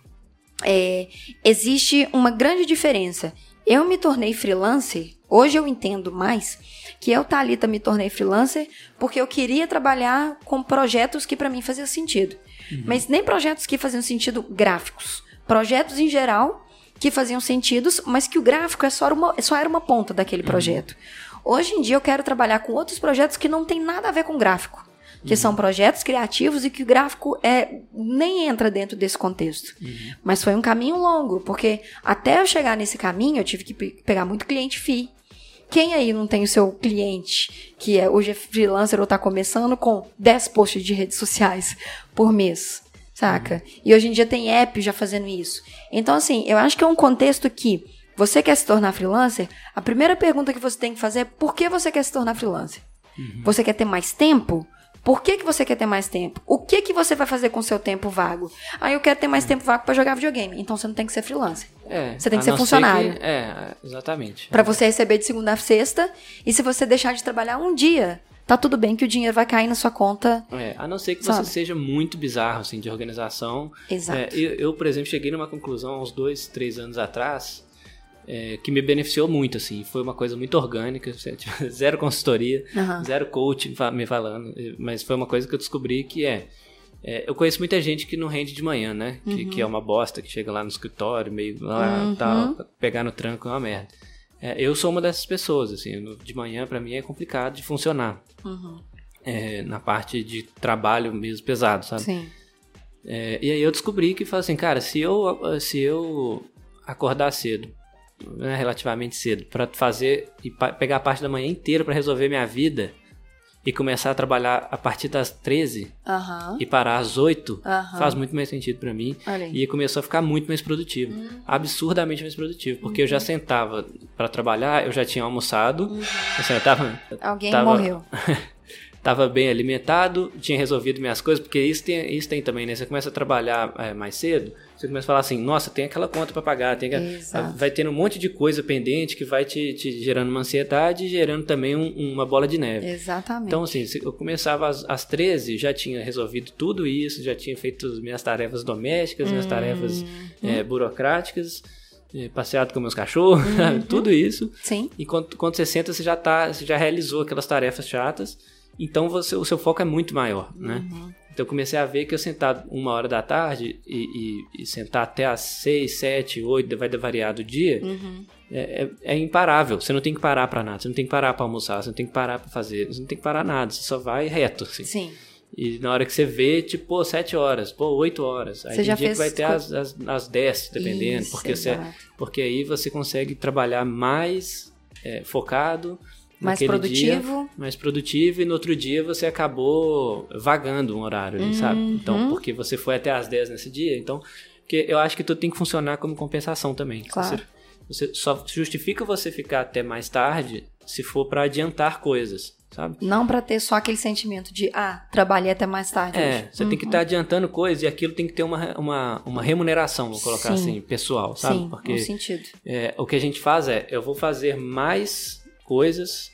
é, existe uma grande diferença. Eu me tornei freelancer, hoje eu entendo mais, que eu, Thalita, me tornei freelancer porque eu queria trabalhar com projetos que para mim faziam sentido. Uhum. Mas nem projetos que faziam sentido gráficos. Projetos em geral que faziam sentido, mas que o gráfico é só, uma, só era uma ponta daquele projeto. Uhum. Hoje em dia eu quero trabalhar com outros projetos que não tem nada a ver com gráfico. Que uhum. são projetos criativos e que o gráfico é, nem entra dentro desse contexto. Uhum. Mas foi um caminho longo, porque até eu chegar nesse caminho eu tive que pegar muito cliente F I I. Quem aí não tem o seu cliente que é, hoje é freelancer ou está começando com dez posts de redes sociais por mês? Saca? Uhum. E hoje em dia tem app já fazendo isso. Então assim, eu acho que é um contexto que você quer se tornar freelancer, a primeira pergunta que você tem que fazer é por que você quer se tornar freelancer? Uhum. Você quer ter mais tempo? Por que, que você quer ter mais tempo? O que, que você vai fazer com o seu tempo vago? Ah, eu quero ter mais tempo vago para jogar videogame. Então você não tem que ser freelancer. É, você tem que ser funcionário. Que, é, exatamente. Para você receber de segunda a sexta. E se você deixar de trabalhar um dia, tá tudo bem que o dinheiro vai cair na sua conta. É, a não ser que sabe? Você seja muito bizarro, assim, de organização. Exato. É, eu, eu, por exemplo, cheguei numa conclusão há uns dois, três anos atrás, é, que me beneficiou muito, assim. Foi uma coisa muito orgânica, zero consultoria, uhum. zero coach me falando. Mas foi uma coisa que eu descobri que é... É, eu conheço muita gente que não rende de manhã, né? Uhum. Que, que é uma bosta, que chega lá no escritório, meio lá, uhum. tal, pegar no tranco é uma merda. É, eu sou uma dessas pessoas, assim, de manhã pra mim é complicado de funcionar. Uhum. É, na parte de trabalho mesmo pesado, sabe? Sim. É, e aí eu descobri que, assim, cara, se eu, se eu acordar cedo, né, relativamente cedo, pra fazer e pa- pegar a parte da manhã inteira pra resolver minha vida... E começar a trabalhar a partir das treze uhum. e parar às oito uhum. faz muito mais sentido pra mim. E começou a ficar muito mais produtivo. Uhum. Absurdamente mais produtivo. Porque uhum. eu já sentava pra trabalhar, eu já tinha almoçado. Uhum. Assim, eu tava, Alguém tava, morreu. Tava bem alimentado, tinha resolvido minhas coisas. Porque isso tem, isso tem também, né? Você começa a trabalhar é, mais cedo, você começa a falar assim, nossa, tem aquela conta pra pagar. Tem aquela... Vai tendo um monte de coisa pendente que vai te, te gerando uma ansiedade e gerando também um, uma bola de neve. Exatamente. Então, assim, eu começava às, às treze, já tinha resolvido tudo isso, já tinha feito as minhas tarefas domésticas, uhum. minhas tarefas é, burocráticas, é, passeado com meus cachorros, uhum. tudo isso. Sim. E quando, quando você senta, você já, tá, você já realizou aquelas tarefas chatas, então você, o seu foco é muito maior, né? Uhum. Então eu comecei a ver que eu sentar uma hora da tarde e, e, e sentar até às seis, sete, oito, vai variar do dia, uhum. é, é, é imparável. Você não tem que parar pra nada, você não tem que parar pra almoçar, você não tem que parar pra fazer, você não tem que parar nada, você só vai reto, assim. Sim. E na hora que você vê, tipo, pô, sete horas, pô, oito horas. Aí você tem já dia fez que vai ter co... as, as, as dez, dependendo, Isso, porque, você, porque aí você consegue trabalhar mais é, focado, mais produtivo. Dia, mais produtivo, e no outro dia você acabou vagando um horário ali, uhum. sabe? Então, porque você foi até às dez nesse dia, então... Porque eu acho que tudo tem que funcionar como compensação também. Claro. Você, você só justifica você ficar até mais tarde se for para adiantar coisas, sabe? Não para ter só aquele sentimento de, ah, trabalhei até mais tarde. É, hoje. você uhum. tem que estar tá adiantando coisas e aquilo tem que ter uma, uma, uma remuneração, vou colocar Sim. assim, pessoal, sabe? Sim, porque no sentido. É, o que a gente faz é, eu vou fazer mais coisas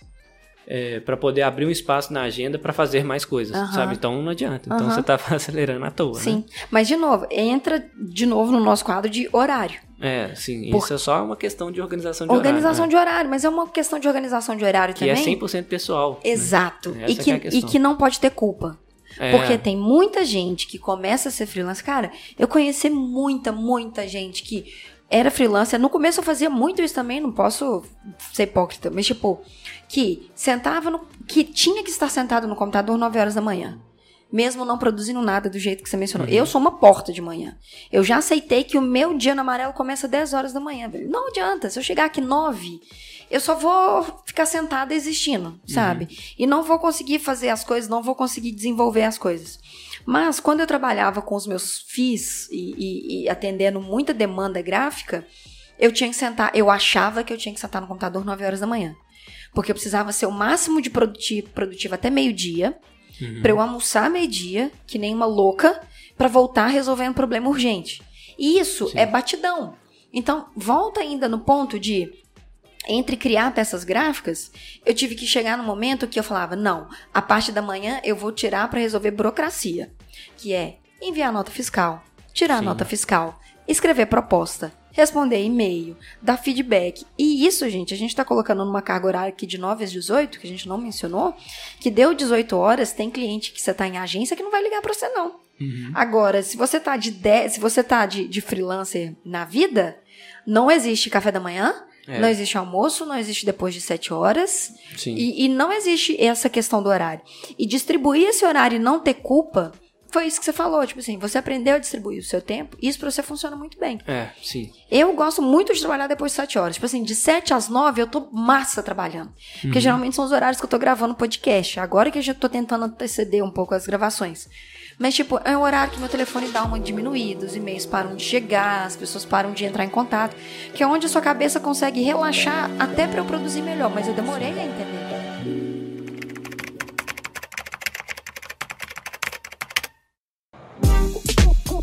é, para poder abrir um espaço na agenda para fazer mais coisas, uhum. sabe? Então não adianta. Então uhum. você tá acelerando à toa, sim. né? Mas, de novo, entra de novo no nosso quadro de horário. É, sim. Por... Isso é só uma questão de organização de organização horário. Organização de horário, mas é uma questão de organização de horário que também. Que é cem por cento pessoal. Exato. Né? E, que, é e que não pode ter culpa. É. Porque tem muita gente que começa a ser freelance. Cara, eu conheci muita, muita gente que era freelancer. No começo eu fazia muito isso também, não posso ser hipócrita, mas tipo, que sentava no, que tinha que estar sentado no computador nove horas da manhã, mesmo não produzindo nada do jeito que você mencionou. Uhum. Eu sou uma porta de manhã. Eu já aceitei que o meu dia no amarelo começa dez horas da manhã. Velho. Não adianta, se eu chegar aqui nove, eu só vou ficar sentada existindo, sabe? Uhum. E não vou conseguir fazer as coisas, não vou conseguir desenvolver as coisas. Mas quando eu trabalhava com os meus F I Is e, e, e atendendo muita demanda gráfica, eu tinha que sentar, eu achava que eu tinha que sentar no computador nove horas da manhã. Porque eu precisava ser o máximo de produtivo, produtivo até meio-dia, uhum. pra eu almoçar meio-dia, que nem uma louca, pra voltar resolvendo um problema urgente. E isso Sim. é batidão. Então, volta ainda no ponto de... Entre criar peças gráficas, eu tive que chegar no momento que eu falava, não, a parte da manhã eu vou tirar para resolver burocracia, que é enviar nota fiscal, tirar Sim. nota fiscal, escrever proposta, responder e-mail, dar feedback. E isso, gente, a gente está colocando numa carga horária aqui de nove às dezoito, que a gente não mencionou, que deu dezoito horas, tem cliente que você está em agência que não vai ligar para você, não. Uhum. Agora, se você está de, dez, se você tá de, de freelancer na vida, não existe café da manhã, É. não existe almoço, não existe depois de sete horas. Sim. E, e não existe essa questão do horário. E distribuir esse horário e não ter culpa, foi isso que você falou. Tipo assim, você aprendeu a distribuir o seu tempo, isso pra você funciona muito bem. É, sim. Eu gosto muito de trabalhar depois de sete horas. Tipo assim, de sete às nove eu tô massa trabalhando. Porque uhum. geralmente são os horários que eu tô gravando podcast. Agora que eu já tô tentando anteceder um pouco as gravações. Mas, tipo, é um horário que meu telefone dá uma diminuída, os e-mails param de chegar, as pessoas param de entrar em contato, que é onde a sua cabeça consegue relaxar até pra eu produzir melhor, mas eu demorei a entender.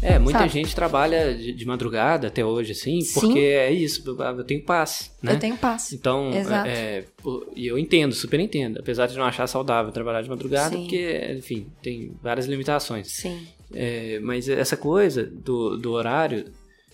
É, muita sabe? gente trabalha de, de madrugada até hoje, assim, porque Sim. é isso, eu tenho paz, né? Eu tenho paz. Então, Exato. é, e eu entendo, super entendo, apesar de não achar saudável trabalhar de madrugada, Sim. porque, enfim, tem várias limitações. Sim. É, mas essa coisa do, do horário,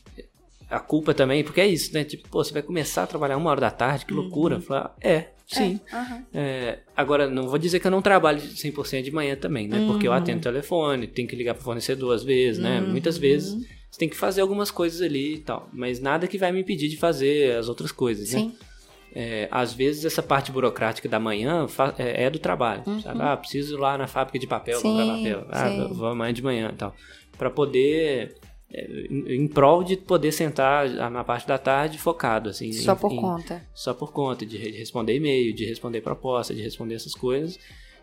a culpa também, porque é isso, né? Tipo, pô, você vai começar a trabalhar uma hora da tarde, que loucura. Uhum. Falar, é, sim. É, uhum. É, agora, não vou dizer que eu não trabalho cem por cento de manhã também, né? Porque eu atendo o telefone, tenho que ligar para o fornecedor às vezes, né? Uhum. Muitas vezes você tem que fazer algumas coisas ali e tal. Mas nada que vai me impedir de fazer as outras coisas, né? Sim. É, às vezes essa parte burocrática da manhã é, é do trabalho, uhum. sabe? Ah, preciso ir lá na fábrica de papel, sim, comprar papel. Ah, sim. vou amanhã de manhã e tal. Para poder... em prol de poder sentar na parte da tarde focado, assim. Só em, por em, conta. Só por conta, de responder e-mail, de responder proposta, de responder essas coisas.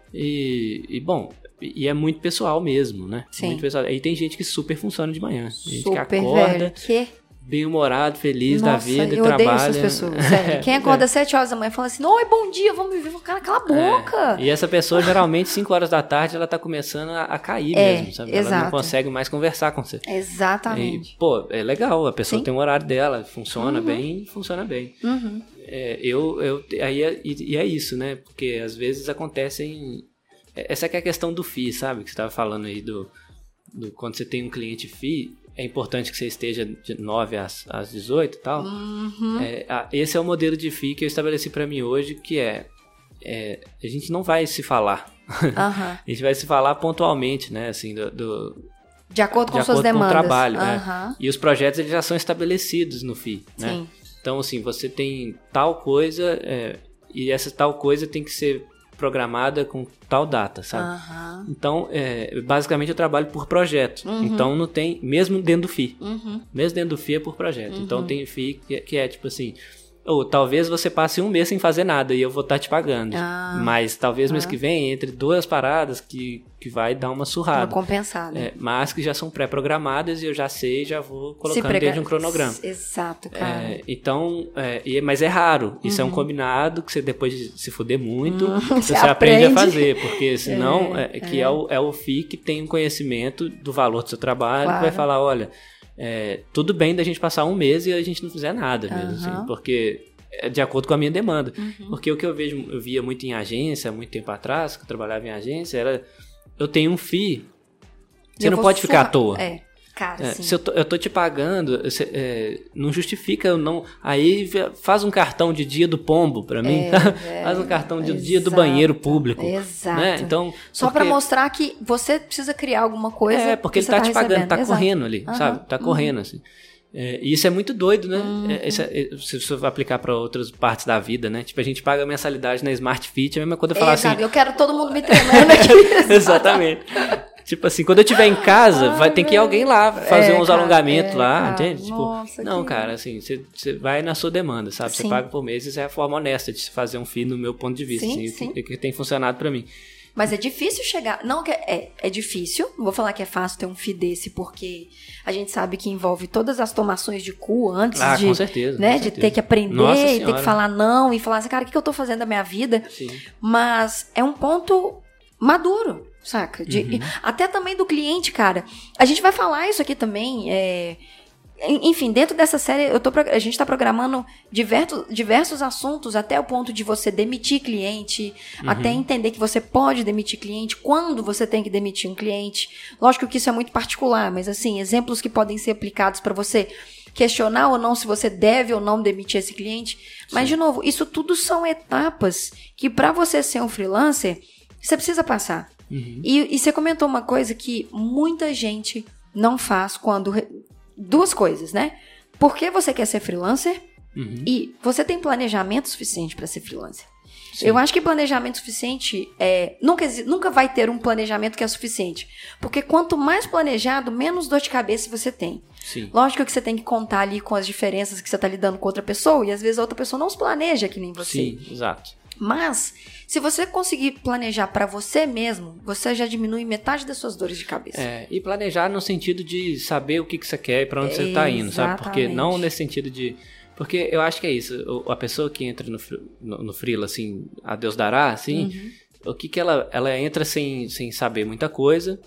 E, e bom, e é muito pessoal mesmo, né? Sim. Muito pessoal. Aí tem gente que super funciona de manhã. Gente super, que acorda, velho. Que... bem-humorado, feliz Nossa, da vida e eu trabalha. odeio essas pessoas, sério. Quem acorda às sete horas da manhã e fala assim, oi, bom dia, vamos viver. Cara, cala a boca. É. E essa pessoa, geralmente, cinco horas da tarde, ela tá começando a, a cair é, mesmo, sabe? Exato. Ela não consegue mais conversar com você. Exatamente. E, pô, é legal, a pessoa Sim. tem um horário dela, funciona uhum. bem, funciona bem. Uhum. É, eu, eu, aí é, e é isso, né? Porque às vezes acontecem... Essa que é a questão do F I I, sabe? Que você estava falando aí do, do... Quando você tem um cliente F I I, é importante que você esteja de nove às, às dezoito e tal. Uhum. É, esse é o modelo de F I I que eu estabeleci para mim hoje, que é, é... A gente não vai se falar. Uhum. A gente vai se falar pontualmente, né? Assim, do... do de acordo com de suas acordo demandas. Com o trabalho, uhum. né? E os projetos eles já são estabelecidos no F I I, né? Sim. Então, assim, você tem tal coisa é, e essa tal coisa tem que ser programada com tal data, sabe? Uhum. Então, é, basicamente eu trabalho por projeto. Uhum. Então, não tem... Mesmo dentro do F I I. Uhum. Mesmo dentro do F I I é por projeto. Uhum. Então, tem F I I que é, que é tipo assim... Ou talvez você passe um mês sem fazer nada e eu vou estar te pagando. Ah, mas talvez mês ah. que vem entre duas paradas que, que vai dar uma surrada. Uma compensada. É, mas que já são pré-programadas e eu já sei, já vou colocando prega... dentro de um cronograma. Exato, cara. É, então, é, e, mas é raro. Isso uhum. é um combinado que você depois de se fuder muito, uhum. você, você aprende. aprende a fazer. Porque senão, é, é, que é. É, o, é o F I I que tem um conhecimento do valor do seu trabalho, claro. Que vai falar, olha... É, tudo bem da gente passar um mês e a gente não fizer nada mesmo, uhum. assim, porque é de acordo com a minha demanda. Uhum. Porque o que eu vejo, eu via muito em agência, muito tempo atrás, que eu trabalhava em agência, era, eu tenho um F I I, você eu não pode ficar à toa. É. Cara, é, se eu tô, eu tô te pagando, você, é, não justifica eu não... Aí faz um cartão de dia do pombo pra mim, é, é, faz um cartão de exato, dia do banheiro público. Exato. Né? Então, só porque... pra mostrar que você precisa criar alguma coisa. É, porque ele tá, tá te recebendo. Pagando, tá exato. Correndo ali, uhum. sabe? Tá correndo, uhum. assim. É, e isso é muito doido, né? Uhum. É, isso é, se você for aplicar para outras partes da vida, né? Tipo, a gente paga mensalidade na Smart Fit, é a mesma coisa eu falar assim... Eu quero todo mundo me treinando aqui. Exatamente. Tipo assim, quando eu estiver em casa, Ai, vai ter que ir alguém lá fazer é, uns cara, alongamentos é, lá, cara. Entende? Tipo, Nossa, não, que... cara, assim, você, você vai na sua demanda, sabe? Sim. Você paga por mês, isso é a forma honesta de se fazer um F I I no meu ponto de vista, sim, assim, sim. Que, que tem funcionado para mim. Mas é difícil chegar... Não, que é, é difícil. Não vou falar que é fácil ter um F I I desse, porque a gente sabe que envolve todas as tomações de cu antes ah, de... com certeza. Né, com de certeza. ter que aprender Nossa e senhora. ter que falar não e falar assim, cara, o que eu tô fazendo da minha vida? Sim. Mas é um ponto maduro, saca? De, uhum. Até também do cliente, cara. A gente vai falar isso aqui também, é... Enfim, dentro dessa série, eu tô, a gente está programando diversos, diversos assuntos, até o ponto de você demitir cliente, uhum. até entender que você pode demitir cliente, quando você tem que demitir um cliente. Lógico que isso é muito particular, mas assim, exemplos que podem ser aplicados para você questionar ou não se você deve ou não demitir esse cliente. Mas, Sim. de novo, isso tudo são etapas que para você ser um freelancer, você precisa passar. Uhum. E, e você comentou uma coisa que muita gente não faz quando... Duas coisas, né? Por que você quer ser freelancer? Uhum. E você tem planejamento suficiente para ser freelancer? Sim. Eu acho que planejamento suficiente é, nunca, nunca vai ter um planejamento que é suficiente. Porque quanto mais planejado, menos dor de cabeça você tem. Sim. Lógico que você tem que contar ali com as diferenças que você está lidando com outra pessoa. E às vezes a outra pessoa não se planeja que nem você. Sim, exato. Mas, se você conseguir planejar para você mesmo, você já diminui metade das suas dores de cabeça. É, e planejar no sentido de saber o que, que você quer e para onde é, você está indo, sabe? Porque não nesse sentido de... Porque eu acho que é isso, a pessoa que entra no, no, no freela, assim, a Deus dará, assim, uhum. o que que ela, ela entra sem, sem saber muita coisa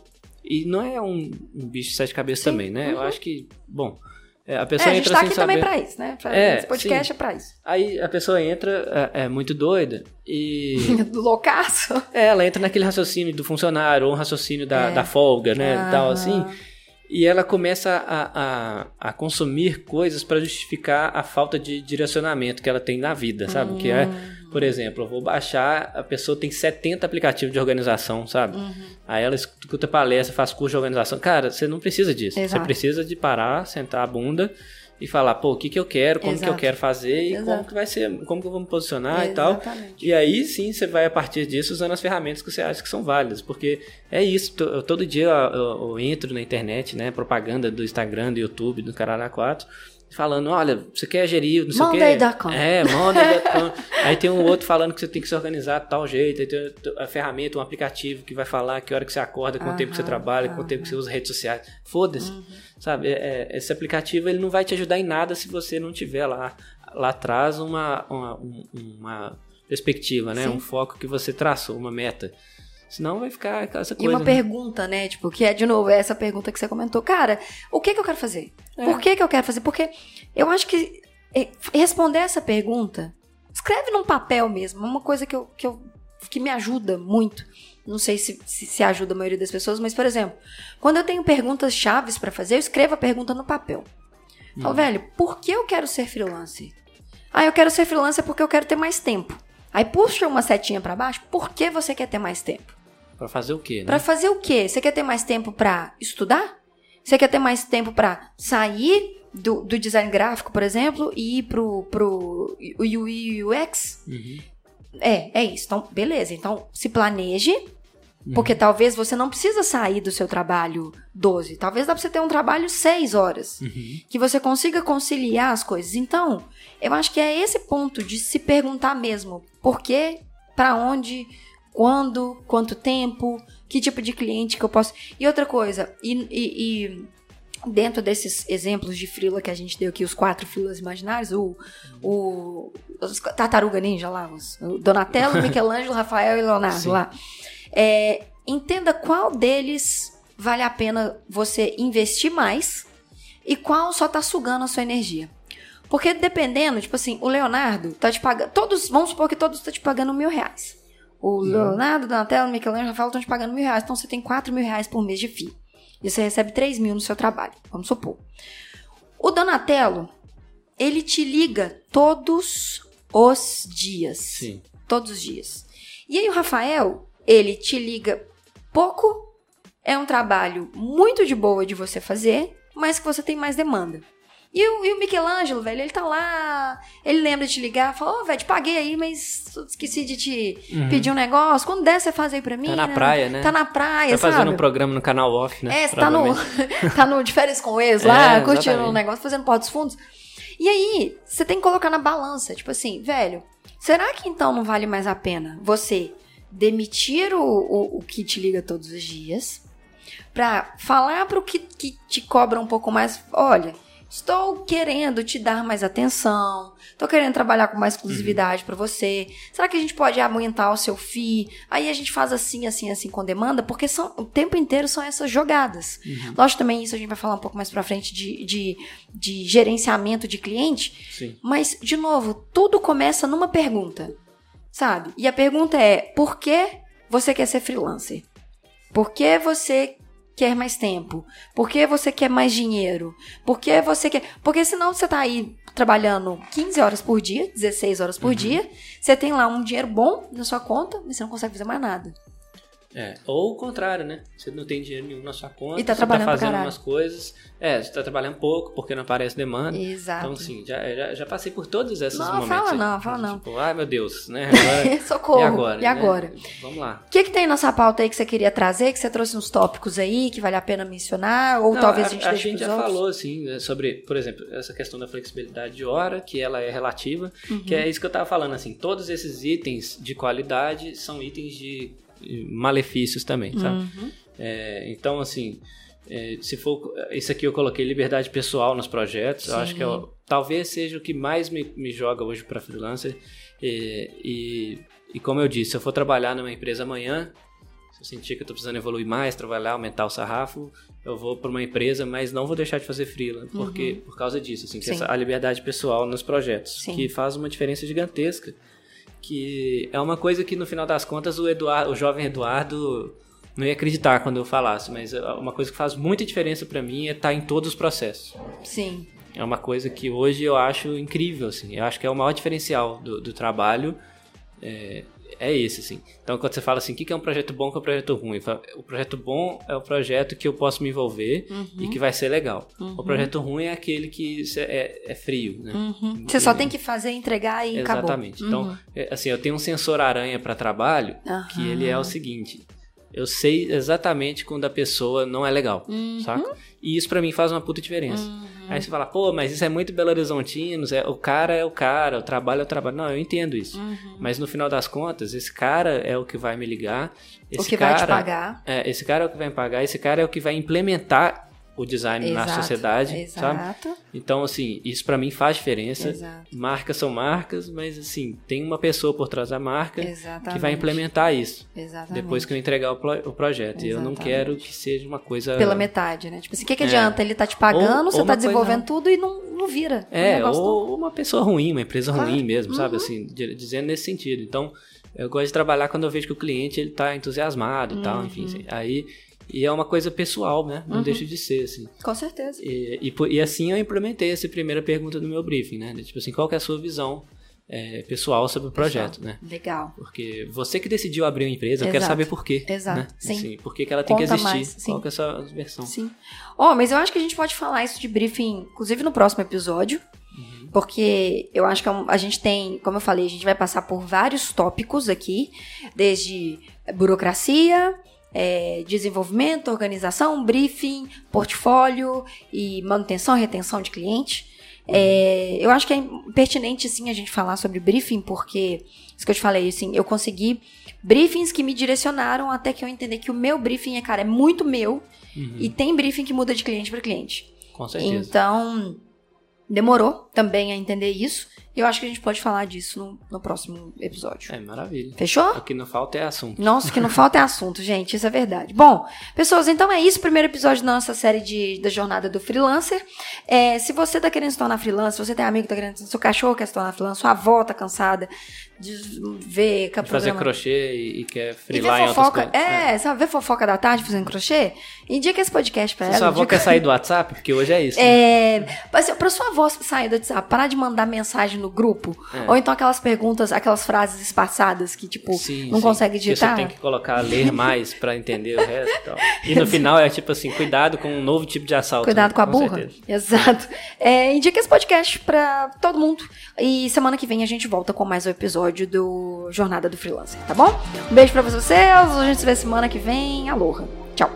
E não é um, um bicho de sete cabeças sim, também, né? Uhum. Eu acho que, bom... É, a pessoa é, a gente entra tá sem aqui saber... também pra isso, né? Pra, é, esse podcast sim. é pra isso. Aí a pessoa entra, é, é muito doida e... Do loucaço. É, ela entra naquele raciocínio do funcionário, ou um raciocínio da, é. da folga, né? Aham. Tal assim. E ela começa a, a, a consumir coisas para justificar a falta de direcionamento que ela tem na vida, sabe? Hum. Que é, por exemplo, eu vou baixar, a pessoa tem setenta aplicativos de organização, sabe? Uhum. Aí ela escuta palestra, faz curso de organização. Cara, você não precisa disso. Exato. Você precisa de parar, sentar a bunda e falar, pô, o que que eu quero, como Exato. que eu quero fazer e Exato. como que vai ser, como que eu vou me posicionar é, e tal. Exatamente. E aí sim você vai a partir disso usando as ferramentas que você acha que são válidas, porque é isso, eu, todo dia eu, eu, eu entro na internet, né, propaganda do Instagram, do YouTube, do Caralho A quatro, falando, olha, você quer gerir, não sei o quê. Monday ponto com. É, Monday ponto com. Aí tem um outro falando que você tem que se organizar de tal jeito, aí tem a ferramenta, um aplicativo que vai falar que hora que você acorda, quanto tempo que você trabalha, quanto tempo que você usa redes sociais. Foda-se, uhum. sabe? É, esse aplicativo ele não vai te ajudar em nada se você não tiver lá, lá atrás uma, uma, uma perspectiva, né? Sim. Um foco que você traçou, uma meta. Senão vai ficar essa coisa. E uma né? pergunta, né? Tipo, que é, de novo, essa pergunta que você comentou. Cara, o que que eu quero fazer? É. Por que que eu quero fazer? Porque eu acho que responder essa pergunta, escreve num papel mesmo. Uma coisa que, eu, que, eu, que me ajuda muito. Não sei se, se, se ajuda a maioria das pessoas, mas, por exemplo, quando eu tenho perguntas chaves pra fazer, eu escrevo a pergunta no papel. Hum. Falo, velho, por que eu quero ser freelancer? Ah, eu quero ser freelancer porque eu quero ter mais tempo. Aí puxa uma setinha pra baixo, por que você quer ter mais tempo? Pra fazer o quê, né? Pra fazer o quê? Você quer ter mais tempo pra estudar? Você quer ter mais tempo pra sair do, do design gráfico, por exemplo, e ir pro, pro U I e U X? Uhum. É, é isso. Então, beleza. Então, se planeje, uhum. porque talvez você não precisa sair do seu trabalho doze. Talvez dá pra você ter um trabalho seis horas. Uhum. Que você consiga conciliar as coisas. Então, eu acho que é esse ponto de se perguntar mesmo. Por quê? Pra onde... Quando, quanto tempo, que tipo de cliente que eu posso... E outra coisa, e, e, e dentro desses exemplos de freela que a gente deu aqui, os quatro freelas imaginários, o, o os Tartaruga Ninja lá, os, o Donatello, Michelangelo, Rafael e Leonardo Sim. lá. É, entenda qual deles vale a pena você investir mais e qual só tá sugando a sua energia. Porque dependendo, tipo assim, o Leonardo tá te pagando... Todos, vamos supor que todos estão te pagando mil reais. O Leonardo, Donatello, Michelangelo e Rafael estão te pagando mil reais. Então você tem quatro mil reais por mês de F I I. E você recebe três mil no seu trabalho. Vamos supor. O Donatello, ele te liga todos os dias. Sim. Todos os dias. E aí o Rafael, ele te liga pouco. É um trabalho muito de boa de você fazer, mas que você tem mais demanda. E o, e o Michelangelo, velho, ele tá lá, ele lembra de te ligar, fala, ô, oh, velho, te paguei aí, mas esqueci de te uhum. pedir um negócio, quando der você faz aí pra mim, Tá na né? praia, né? Tá na praia, tá sabe? Tá fazendo um programa no canal off, né? É, você tá no, tá no de férias com o ex lá, é, curtindo um negócio, fazendo porta dos fundos. E aí, você tem que colocar na balança, tipo assim, velho, será que então não vale mais a pena você demitir o, o, o que te liga todos os dias, pra falar pro que, que te cobra um pouco mais, olha... Estou querendo te dar mais atenção. Estou querendo trabalhar com mais exclusividade uhum. para você. Será que a gente pode aumentar o seu F I I? Aí a gente faz assim, assim, assim com demanda, porque são, o tempo inteiro são essas jogadas. Uhum. Lógico, também isso a gente vai falar um pouco mais pra frente de, de, de gerenciamento de cliente. Sim. Mas, de novo, tudo começa numa pergunta, sabe? E a pergunta é, por que você quer ser freelancer? Por que você quer mais tempo? Por que você quer mais dinheiro? Por que você quer... Porque senão você tá aí trabalhando quinze horas por dia, dezesseis horas por uhum. dia, você tem lá um dinheiro bom na sua conta, mas você não consegue fazer mais nada. É, ou o contrário, né? Você não tem dinheiro nenhum na sua conta, e tá você trabalhando tá fazendo umas coisas, é, você tá trabalhando pouco porque não aparece demanda. Exato. Então, assim, já, já, já passei por todos esses não, momentos. Fala aí. não, fala não. Tipo, ai meu Deus, né? Agora, socorro. E agora? E agora? Né? Vamos lá. O que que tem nessa pauta aí que você queria trazer, que você trouxe uns tópicos aí, que vale a pena mencionar, ou não, talvez a, a gente a deixe gente já outros? falou, assim, sobre, por exemplo, essa questão da flexibilidade de hora, que ela é relativa, uhum. que é isso que eu tava falando, assim, todos esses itens de qualidade são itens de malefícios também, sabe? Uhum. É, então, assim, é, se for... Isso aqui eu coloquei liberdade pessoal nos projetos. Sim. Eu acho que eu, talvez seja o que mais me, me joga hoje para freelancer. E, e, e como eu disse, se eu for trabalhar numa empresa amanhã, Se eu sentir que eu tô precisando evoluir mais, trabalhar, aumentar o sarrafo, eu vou para uma empresa, mas não vou deixar de fazer freela, porque uhum. por causa disso, assim, que essa, a liberdade pessoal nos projetos, Sim. que faz uma diferença gigantesca, que é uma coisa que no final das contas o, Eduardo, o jovem Eduardo não ia acreditar quando eu falasse, mas uma coisa que faz muita diferença para mim é estar em todos os processos. Sim. É uma coisa que hoje eu acho incrível, assim, eu acho que é o maior diferencial do, do trabalho, é, é esse, assim. Então, quando você fala assim, o que é um projeto bom, o que é um projeto ruim? O projeto bom é o projeto que eu posso me envolver uhum. e que vai ser legal. Uhum. O projeto ruim é aquele que é, é frio, né? Uhum. Você só tem que fazer, entregar e Exatamente. acabou. Exatamente. Então, uhum. assim, eu tenho um sensor aranha para trabalho, uhum. que ele é o seguinte... Eu sei exatamente quando a pessoa não é legal, uhum. saca? E isso pra mim faz uma puta diferença. Uhum. Aí você fala, pô, mas isso é muito Belo Horizontino, é, o cara é o cara, o trabalho é o trabalho. Não, eu entendo isso. Uhum. Mas no final das contas, esse cara é o que vai me ligar. Esse o que cara, vai te pagar. É, esse cara é o que vai me pagar, esse cara é o que vai implementar o design exato, na sociedade, exato. sabe? Então, assim, isso pra mim faz diferença. Exato. Marcas são marcas, mas, assim, tem uma pessoa por trás da marca Exatamente. que vai implementar isso. Exatamente. Depois que eu entregar o, pro, o projeto. E eu não quero que seja uma coisa... Pela metade, né? Tipo assim, o que, que adianta? É. Ele tá te pagando, ou, você ou tá desenvolvendo coisa... tudo e não, não vira. É, um ou não... uma pessoa ruim, uma empresa claro. ruim mesmo, uhum. sabe? Assim, dizendo nesse sentido. Então, eu gosto de trabalhar quando eu vejo que o cliente, ele tá entusiasmado e uhum. tal, enfim. Assim, aí... E é uma coisa pessoal, né? Não uhum. deixa de ser, assim. Com certeza. E, e, e assim eu implementei essa primeira pergunta do meu briefing, né? Tipo assim, qual que é a sua visão é, pessoal sobre o projeto, pessoal. né? Legal. Porque você que decidiu abrir uma empresa, Exato. eu quero saber por quê. Exato, né? sim. Assim, por que, que ela tem Conta que existir. Mais, sim. Qual que é a sua versão. Sim. Ó, oh, mas eu acho que a gente pode falar isso de briefing, inclusive no próximo episódio. Uhum. Porque eu acho que a gente tem, como eu falei, a gente vai passar por vários tópicos aqui. Desde burocracia... É, desenvolvimento, organização, briefing, portfólio e manutenção e retenção de cliente. É, eu acho que é pertinente, sim, a gente falar sobre briefing, porque, isso que eu te falei, assim, eu consegui briefings que me direcionaram até que eu entendi que o meu briefing é, cara, é muito meu uhum. e tem briefing que muda de cliente para cliente. Com certeza. Então, demorou também a entender isso. E eu acho que a gente pode falar disso no, no próximo episódio. É, maravilha. Fechou? O que não falta é assunto. Nossa, o que não falta é assunto, gente. Isso é verdade. Bom, pessoas, então é isso. Primeiro episódio da nossa série de, da jornada do freelancer. É, se você tá querendo se tornar freelancer, se você tem amigo que tá querendo, seu cachorro quer se tornar freelancer, sua avó tá cansada de ver... De fazer crochê e, e quer freelar e em outras coisas. É, é, sabe, ver fofoca da tarde fazendo crochê? Indica esse podcast pra se ela. Sua avó indica... quer sair do WhatsApp, porque hoje é isso. É, né? Pra, pra sua avó sair do WhatsApp, parar de mandar mensagem no grupo, é. ou então aquelas perguntas, aquelas frases espaçadas que, tipo, sim, não sim. consegue digitar. Que você tem que colocar, ler mais pra entender o resto e tal. E no final é tipo assim, cuidado com um novo tipo de assalto. Cuidado né? com a com burra. Certeza. Exato. É, indica esse podcast pra todo mundo. E semana que vem a gente volta com mais um episódio do Jornada do Freelancer, tá bom? Um beijo pra vocês, a gente se vê semana que vem. Aloha. Tchau.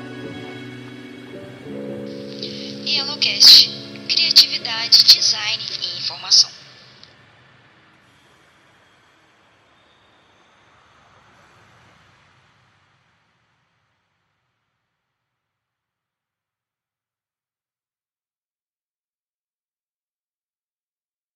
YellowCast, criatividade, design